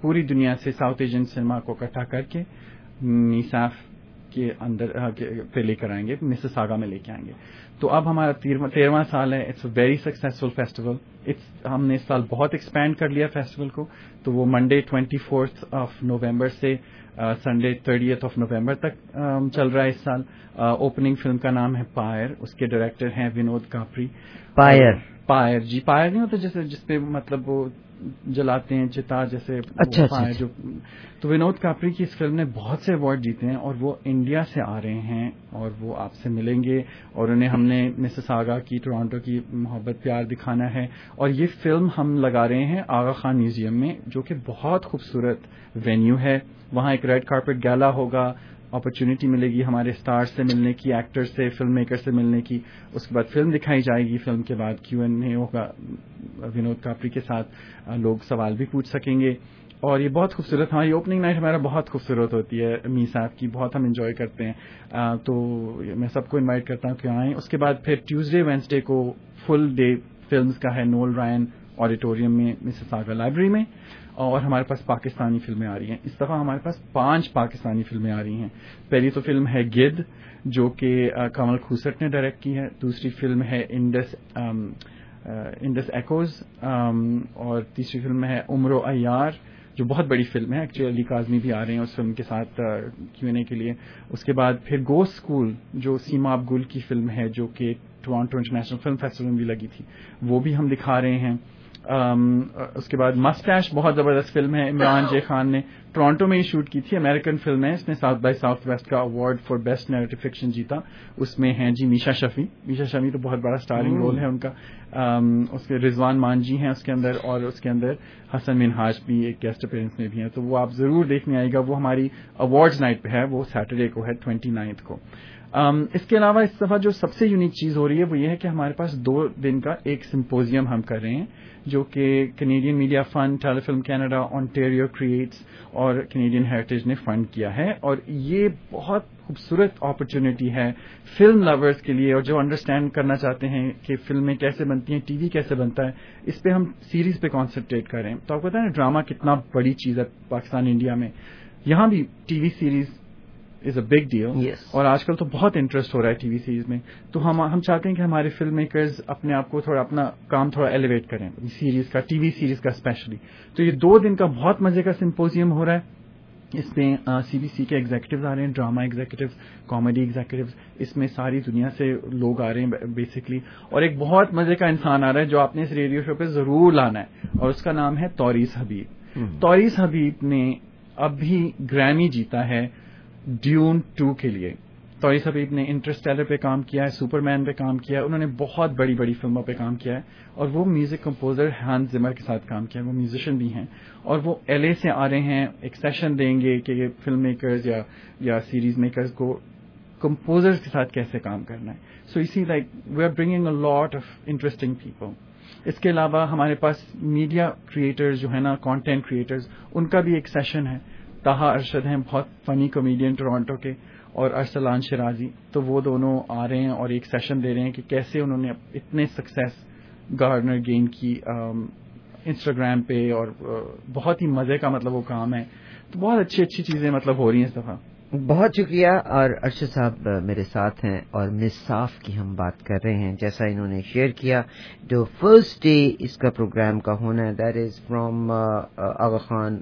S11: पूरी दुनिया से साउथ एशियन सिनेमा को इकट्ठा करके मीसाफ के अंदर पे लेकर आएंगे, मिसिसागा में लेके आएंगे. तो अब हमारा तेरहवां साल है. It's a very successful festival. It's हमने इस साल बहुत एक्सपैंड कर लिया फेस्टिवल को. तो वो Monday twenty fourth of November से संडे थर्टियथ ऑफ नवंबर तक uh, चल रहा है इस साल. ओपनिंग uh, फिल्म का नाम है पायर. उसके डायरेक्टर हैं विनोद कापरी.
S9: पायर
S11: पायर जी पायर नहीं होता जैसे जिसपे मतलब वो जलाते हैं चिता जैसे.
S9: अच्छा, अच्छा,
S11: जो तो विनोद कापरी की इस फिल्म ने बहुत से अवार्ड जीते हैं और वो इंडिया से आ रहे हैं और वो आपसे मिलेंगे और उन्हें हमने मिसिसागा की टोरंटो की मोहब्बत प्यार दिखाना है. और ये फिल्म हम लगा रहे हैं आगा खान म्यूजियम में जो कि बहुत खूबसूरत वेन्यू है. वहाँ एक रेड कार्पेट गैला होगा. अपॉर्चुनिटी मिलेगी हमारे स्टार्स से मिलने की, एक्टर्स से, फिल्म मेकर से मिलने की. उसके बाद फिल्म दिखाई जाएगी. फिल्म के बाद क्यू एंड ए होगा विनोद कापरी के साथ. लोग सवाल भी पूछ सकेंगे और ये बहुत खूबसूरत. हमारी ओपनिंग नाइट हमारा बहुत खूबसूरत होती है मीसाफ की. बहुत हम एंजॉय करते हैं. आ, तो मैं सबको इनवाइट करता हूँ कि आएँ. उसके बाद फिर ट्यूसडे वेंसडे को फुल डे फिल्म्स का है नोल रायन ऑडिटोरियम में मिसिसागा लाइब्रेरी में. और हमारे पास पाकिस्तानी फिल्में आ रही हैं. इस दफ़ा हमारे पास पांच पाकिस्तानी फिल्में आ रही हैं. पहली तो फिल्म है गिद्ध जो कि कमल खूसट ने डायरेक्ट की है. दूसरी फिल्म है इंडस इंडस एकोज और तीसरी फिल्म है उम्रो अय्यार जो बहुत बड़ी फिल्म है. एक्चुअली अली काज़मी भी आ रहे हैं उस फिल्म के साथ क्यू एन ए के लिए. उसके बाद फिर गोस्ट स्कूल जो सीमा अब्गुल की फिल्म है जो कि टोरंटो इंटरनेशनल फिल्म फेस्टिवल में भी लगी थी, वो भी हम दिखा रहे हैं. Um, उसके बाद मस्टैश बहुत ज़बरदस्त फिल्म है. इमरान जे खान ने टोरंटो में ही शूट की थी. अमेरिकन फिल्म है. इसने साउथ बाय साउथ वेस्ट का award for best narrative fiction जीता. उसमें हैं जी मीशा शफी. मीशा शफी तो बहुत बड़ा स्टारिंग रोल है उनका. um, उसके रिजवान मांझी हैं उसके अंदर और उसके अंदर हसन मिनहाज भी एक गेस्ट अपीयरेंस में भी हैं. तो वो आप ज़रूर देखने आएगा. वो हमारी अवार्ड्स नाइट पे है. वो सैटरडे को है ट्वेंटी नाइन्थ को. um, इसके अलावा इस दफ़ा जो सबसे यूनिक चीज़ हो रही है वो ये है कि हमारे पास दो दिन का एक सिम्पोजियम हम कर रहे हैं जो कि Canadian Media Fund, Telefilm Canada, Ontario Creates और कैनेडियन हेरिटेज ने फंड किया है. और ये बहुत खूबसूरत अपॉर्चुनिटी है फिल्म लवर्स के लिए और जो अंडरस्टैंड करना चाहते हैं कि फिल्में कैसे बनती हैं, टीवी कैसे बनता है. इस पे हम सीरीज पे कॉन्सेंट्रेट कर रहे हैं. तो आपको पता है ना ड्रामा कितना बड़ी चीज़ है पाकिस्तान इंडिया में. यहाँ भी TV series is a big deal.
S9: yes.
S11: और आजकल तो बहुत इंटरेस्ट हो रहा है टीवी सीरीज में. तो हम हम चाहते हैं कि हमारे फिल्म मेकर्स अपने आप को थोड़ा अपना काम थोड़ा एलिवेट करें सीरीज का, टीवी सीरीज का स्पेशली. तो ये दो दिन का बहुत मजे का सिंपोजियम हो रहा है. इसमें सीबीसी के एग्जीक्यूटिव्स आ रहे हैं, ड्रामा एग्जीक्यूटिव्स, कॉमेडी एग्जीक्यूटिव्स. इसमें सारी दुनिया से लोग आ रहे हैं बेसिकली. और एक बहुत मजे का इंसान आ रहा है जो आपने इस रेडियो शो पे जरूर लाना है और उसका नाम है तौरीस हबीब. hmm. तौरीस हबीब ने अभी ग्रैमी जीता है ड्यून टू के लिए. तौरीस हबीब ने इंटरस्टेलर पे काम किया है, सुपरमैन पे काम किया है. उन्होंने बहुत बड़ी बड़ी फिल्मों पे काम किया है और वो म्यूजिक कंपोजर हांस जिमर के साथ काम किया है. वो म्यूजिशियन भी हैं और वो एलए से आ रहे हैं. एक सेशन देंगे कि ये फिल्म मेकर्स या या सीरीज मेकर्स को कंपोजर्स के साथ कैसे काम करना है. सो इसी like we are bringing a lot of interesting people. इसके अलावा हमारे पास मीडिया क्रिएटर्स जो है ना, कंटेंट क्रिएटर्स, उनका भी एक सेशन है. ताहा अरशद हैं बहुत फनी कॉमेडियन टोरंटो के और अरसलान शिराजी. तो वो दोनों आ रहे हैं और एक सेशन दे रहे हैं कि कैसे उन्होंने इतने सक्सेस गार्डनर गेन की इंस्टाग्राम पे और uh, बहुत ही मजे का मतलब वो काम है. तो बहुत अच्छी अच्छी चीजें मतलब हो रही हैं इस दफा.
S9: बहुत शुक्रिया. और अरशद साहब मेरे साथ हैं और मिस साफ की हम बात कर रहे हैं. जैसा इन्होंने शेयर किया जो फर्स्ट डे इसका प्रोग्राम का होना है that is from Aga Khan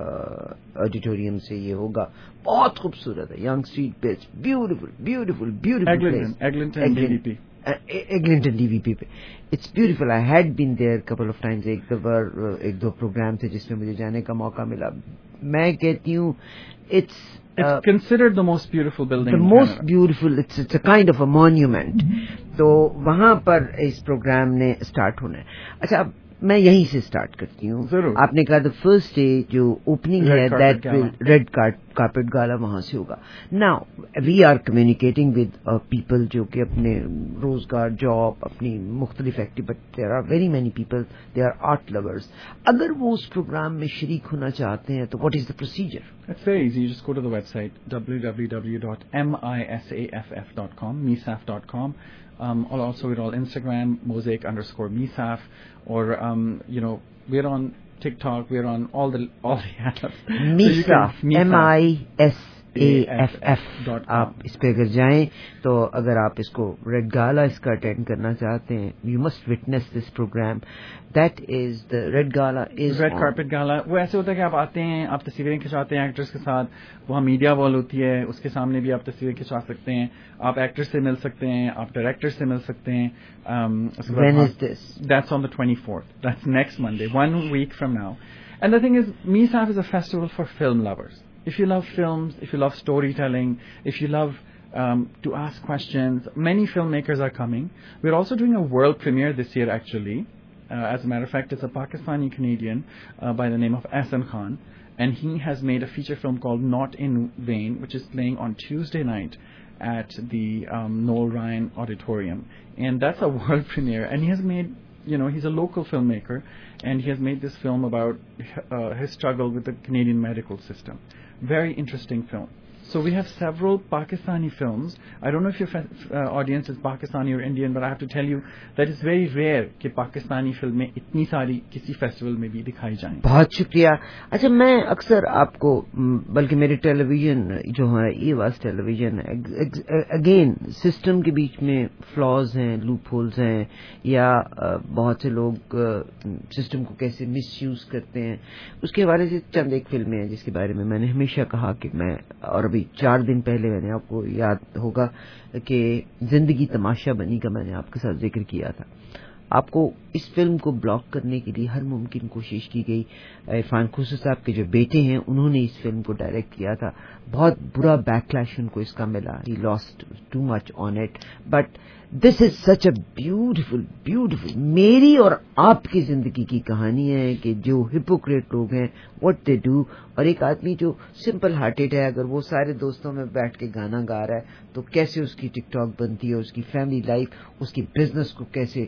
S9: Auditorium से ये होगा. बहुत खूबसूरत है. Yonge Street pitch, beautiful beautiful beautiful place.
S11: Eglinton DVP
S9: Eglinton DVP पे. It's beautiful. I had been there couple of times. एक दफा एक दो प्रोग्राम थे जिसमें मुझे जाने का मौका मिला. मैं कहती हूँ it's
S11: It's considered the most beautiful building.
S9: The most beautiful. It's it's a kind of a monument. तो वहाँ पर इस प्रोग्राम ने स्टार्ट होना है. अच्छा अब मैं यहीं से स्टार्ट करती हूँ. आपने कहा द फर्स्ट डे जो ओपनिंग है that will red carpet gala वहां से होगा. Now we are communicating with people जो कि अपने रोजगार, जॉब, अपनी मुख्तलिफ active, but there are very many people, they are art lovers. अगर वो उस प्रोग्राम में शरीक होना चाहते हैं तो what is the procedure?
S11: It's very easy. You just go to the website w w w dot misaff dot com, misaf dot com. Um, also, we're on Instagram, mosaic underscore misaf, or um, you know, we're on TikTok, we're on all the all the apps.
S9: Misaf, M I S A F F آپ اس پہ اگر جائیں تو اگر آپ اس کو ریڈ گالا اس کا اٹینڈ کرنا چاہتے ہیں, you must witness this programme. That is the red gala is
S11: red carpet گالا. وہ ایسے ہوتا ہے کہ آپ آتے ہیں, آپ تصویریں کھنچواتے ہیں ایکٹرس کے ساتھ, وہاں میڈیا وال ہوتی ہے, اس کے سامنے بھی آپ تصویریں کھنچوا سکتے ہیں, آپ ایکٹر سے مل سکتے ہیں, آپ ڈائریکٹر سے مل سکتے ہیں.
S9: When is this?
S11: That's on the twenty-fourth. That's next Monday, one week from now. And the thing is, Misaf is a festival for film lovers. If you love films, if you love storytelling, if you love um, to ask questions, many filmmakers are coming. We're also doing a world premiere this year, actually. Uh, as a matter of fact, it's a Pakistani-Canadian uh, by the name of Ahsan Khan. And he has made a feature film called Not in Vain, which is playing on Tuesday night at the um, Noel Ryan Auditorium. And that's a world premiere. And he has made, you know, he's a local filmmaker. And he has made this film about uh, his struggle with the Canadian medical system. Very interesting film. So we have several Pakistani films. I don't know if your uh, audience is Pakistani or Indian, but I have to tell you that it's very rare کہ پاکستانی فلمیں اتنی ساری کسی فیسٹیول میں بھی دکھائی جائیں.
S9: بہت شکریہ. اچھا, میں اکثر آپ کو, بلکہ میری ٹیلی ویژن جو ہے ای واس ٹیلی ویژن, اگین سسٹم کے بیچ میں فلاز ہیں, لوپ ہولز ہیں, یا بہت سے لوگ سسٹم کو کیسے مس یوز کرتے ہیں, اس کے حوالے سے چند ایک فلمیں ہیں جس کے بارے میں میں نے ہمیشہ کہا کہ میں, اور ابھی چار دن پہلے میں نے آپ کو یاد ہوگا کہ زندگی تماشا بنی کا میں نے آپ کے ساتھ ذکر کیا تھا. آپ کو اس فلم کو بلاک کرنے کے لیے ہر ممکن کوشش کی گئی. عرفان خوسر صاحب کے جو بیٹے ہیں انہوں نے اس فلم کو ڈائریکٹ کیا تھا. بہت برا بیک لیش ان کو اس کا ملا. He lost too much on it. But this is such a beautiful beautiful میری اور آپ کی زندگی کی کہانی ہے کہ جو ہپوکریٹ لوگ ہیں واٹ دے ڈو, اور ایک آدمی جو سمپل ہارٹیڈ ہے, اگر وہ سارے دوستوں میں بیٹھ کے گانا گا رہا ہے تو کیسے اس کی ٹک ٹاک بنتی ہے, اس کی فیملی لائف, اس کی بزنس کو کیسے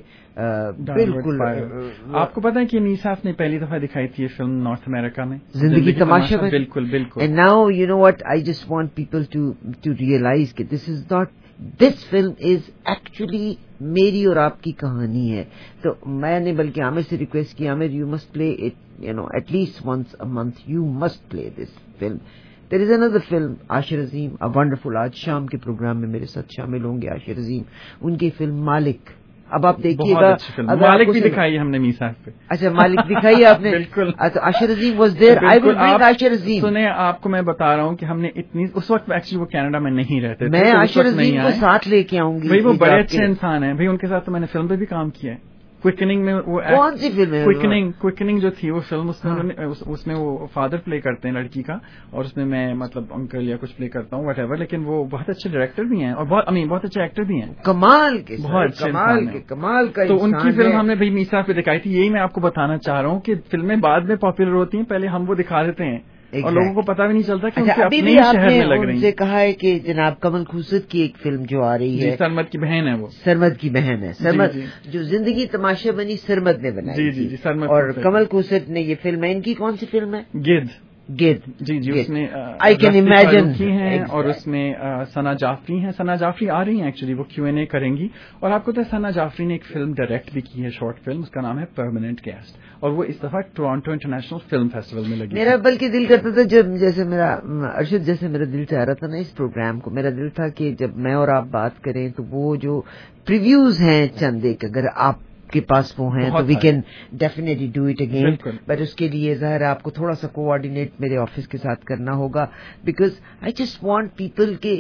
S9: بالکل.
S11: آپ کو پتا ہے کہ میساف نے پہلی دفعہ دکھائی تھی یہ فلم نارتھ امریکہ میں,
S9: زندگی تماشا میں.
S11: بالکل بالکل.
S9: And now you know what, I just want people to to realize کہ this is not, this film is actually میری اور آپ کی کہانی ہے. تو میں نے بلکہ عامر سے ریکویسٹ کی, Aamir you must play it, you know at least once a month you must play this film. There is another film Ashar Azeem, a wonderful. آج شام کے پروگرام میں میرے ساتھ شامل ہوں گے عاشر عظیم, ان کی فلم مالک. اب آپ دیکھیے گا,
S11: مالک بھی دکھائی ہم نے میساف پہ.
S9: اچھا, مالک دکھائی آپ نے. بالکل. Aashir Azeem was there. I will bring Aashir Azeem.
S11: سنیں, آپ کو میں بتا رہا ہوں کہ ہم نے اتنی, اس وقت ایکچولی وہ کینیڈا میں نہیں رہتے تھے,
S9: میں عاشر عظیم کو ساتھ لے کے آؤں گی.
S11: بھائی وہ بڑے اچھے انسان ہیں بھائی, ان کے ساتھ تو میں نے فلم پہ بھی کام کیا ہے. کوئکننگ میں وہ
S9: کون سی فلم ہے؟
S11: کوئکننگ کوئکننگ جو تھی وہ فلم, اس میں اس میں وہ فادر پلے کرتے ہیں لڑکی کا, اور اس میں میں مطلب انکل یا کچھ پلے کرتا ہوں وٹ ایور. لیکن وہ بہت اچھے ڈائریکٹر بھی ہیں اور بہت آئی مین بہت اچھے ایکٹر بھی ہیں,
S9: کمال کے,
S11: بہت
S9: کمال کے کمال کا.
S11: تو ان کی فلم ہم نے بھائی میساف پہ دکھائی تھی. یہی میں آپ کو بتانا چاہ رہا ہوں کہ فلمیں بعد میں پاپولر ہوتی ہیں, پہلے ہم وہ دکھا دیتے ہیں اور لوگوں کو پتا بھی نہیں چلتا کہ
S9: ابھی بھی آپ نے ان سے کہا ہے کہ جناب کمل خوسر کی ایک فلم جو آ رہی ہے,
S11: سرمد کی بہن ہے, وہ
S9: سرمد کی بہن ہے. سرمد جو زندگی تماشا بنی سرمد نے بنائی تھی, اور کمل خوسر نے یہ فلم ہے. ان کی کون سی فلم ہے؟
S11: گد.
S9: گد.
S11: جی جی, اس میں
S9: آئی کین امیجن
S11: کی ہیں, اور اس میں ثنا جعفری ہیں. ثنا جعفری آ رہی ہیں ایکچولی, وہ کیو این اے کریں گی. اور آپ کو تو ثنا جعفری نے ایک فلم ڈائریکٹ بھی کی ہے, شارٹ فلم, اس کا نام ہے پرماننٹ گیسٹ, اور وہ اس دفعہ ٹورانٹو انٹرنیشنل فلم فیسٹیول میں لگی.
S9: میرا بلکہ دل کرتا تھا جب, جیسے میرا ارشد جیسے میرا دل چاہ رہا تھا نا اس پروگرام کو, میرا دل تھا کہ جب میں اور آپ بات کریں تو وہ جو پریویوز ہیں چند ایک, اگر آپ کے پاس وہ ہیں تو we can definitely do it again. But اس کے لیے ظاہر آپ کو تھوڑا سا کوآرڈینیٹ میرے آفس کے ساتھ کرنا ہوگا, because I just want people کہ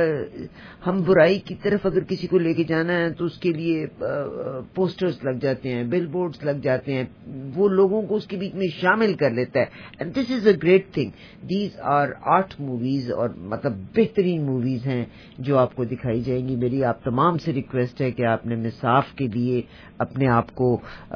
S9: ہم برائی کی طرف اگر کسی کو لے کے جانا ہے تو اس کے لیے پوسٹرز لگ جاتے ہیں, بل بورڈز لگ جاتے ہیں, وہ لوگوں کو اس کے بیچ میں شامل کر لیتا ہے. And this is a great thing. These are art movies, اور مطلب بہترین موویز ہیں جو آپ کو دکھائی جائیں گی. میری آپ تمام سے ریکویسٹ ہے کہ آپ نے میساف کے لیے اپنے آپ کو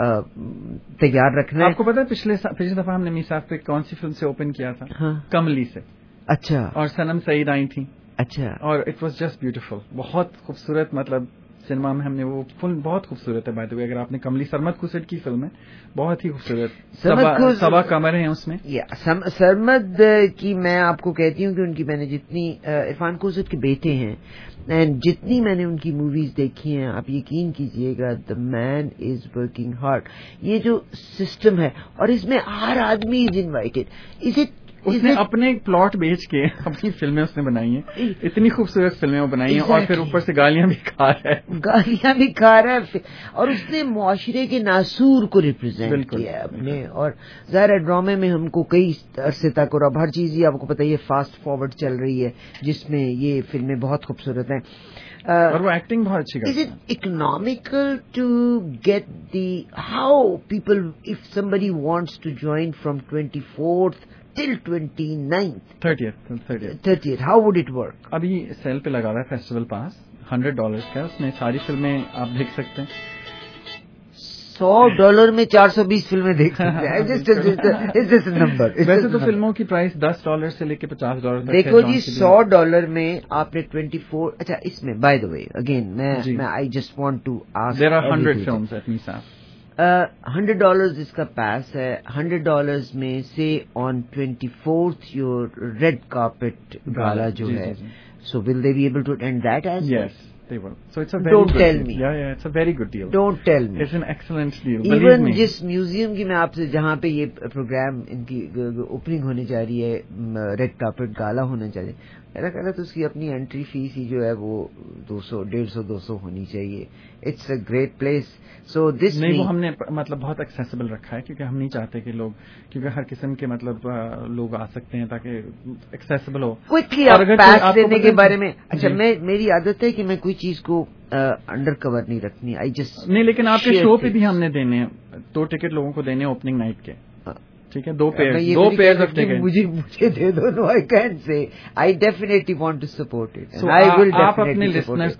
S9: تیار رکھنا ہے.
S11: آپ کو پتا ہے پچھلے پچھلی دفعہ ہم نے میساف پہ کون سی فلم سے اوپن کیا تھا؟
S9: ہاں,
S11: کملی سے.
S9: اچھا.
S11: اور سنم سعید آئی تھی.
S9: اچھا.
S11: اور اٹ واز جسٹ بیوٹیفل, بہت خوبصورت, مطلب सिनेमा में हमने वो फिल्म बहुत खूबसूरत है बाय द वे. अगर आपने कमली सरमद कुसैद की फिल्म है, बहुत ही खूबसूरत. सबा, सबा कमर है उसमें.
S9: सरमद की मैं आपको कहती हूँ कि उनकी मैंने जितनी इरफान कुसैद के बेटे हैं एंड जितनी मैंने उनकी मूवीज देखी हैं, आप यकीन कीजिएगा the man is working hard. ये जो सिस्टम है और इसमें हर आदमी इज इनवाइटेड. इज इट
S11: उसने अपने प्लॉट बेच के अपनी फिल्में उसने बनाई हैं. इतनी खूबसूरत फिल्में वो बनाई हैं. exactly. और फिर ऊपर से गालियां भी खा रहा है
S9: गालियां भी खा रहा है और उसने मुआशरे के नासूर को रिप्रेजेंट किया है अपने. और ज़ाहिर ड्रामे में हमको कई अरसे तक, और अब हर चीज ही आपको पता है फास्ट फॉरवर्ड चल रही है, जिसमें ये फिल्में बहुत खूबसूरत हैं.
S11: Uh, और वो एक्टिंग बहुत अच्छी करती है.
S9: Is it economical to get the how people if somebody wants to join from twenty-fourth till twenty-ninth
S11: thirtieth thirtieth
S9: thirtieth how would it work?
S11: अभी सेल पे लगा हुआ है फेस्टिवल पास हंड्रेड डॉलर का. उसमें सारी फिल्में आप देख सकते हैं.
S9: सौ डॉलर में चार सौ बीस फिल्में देख सकते हैं. just, just, it's just a number. It's
S11: वैसे
S9: just
S11: तो
S9: a
S11: फिल्मों की प्राइस दस डॉलर से लेके पचास डॉलर तक.
S9: देखो जी, सौ डॉलर में आपने ट्वेंटी फोर. अच्छा, इसमें बाय द वे अगेन मैं मैं I just want to ask,
S11: there are hundred films at Mesa.
S9: Hundred dollars इसका पास है. हंड्रेड डॉलर्स में से on twenty fourth your red carpet gala जो है, so will they be able to attend that age?
S11: Yes, they will. So it's a very
S9: Don't
S11: good
S9: tell
S11: deal.
S9: me.
S11: Yeah, yeah, it's a very good deal.
S9: Don't tell me.
S11: It's an excellent deal.
S9: Even जिस म्यूजियम की मैं आपसे, जहाँ पे ये प्रोग्राम इनकी ओपनिंग होने जा रही है, रेड कार्पेट गाला होना चाहिए, मेरा कहना तो उसकी अपनी एंट्री फीस ही जो है वो दो सौ डेढ़ सौ दो सौ होनी चाहिए. It's a great place. So this
S11: नहीं, वो हमने मतलब बहुत एक्सेसिबल रखा है, क्योंकि हम नहीं चाहते कि लोग, क्योंकि हर किस्म के मतलब लोग आ सकते हैं, ताकि एक्सेसिबल हो.
S9: क्विकली आप पैस देने के बारे में. अच्छा, मैं मेरी आदत है कि मैं कोई चीज को अंडर कवर नहीं रखनी. आई जस्ट
S11: नहीं, लेकिन आपके शो पे भी हमने देने हैं दो टिकट लोगों को देने ओपनिंग नाइट के. ठीक है, दो पेयर दो पेयर ऑफ टिकट
S9: मुझे मुझे दे दो. No, I can say I definitely want to support it.
S11: I will. आप अपने लिसनर्स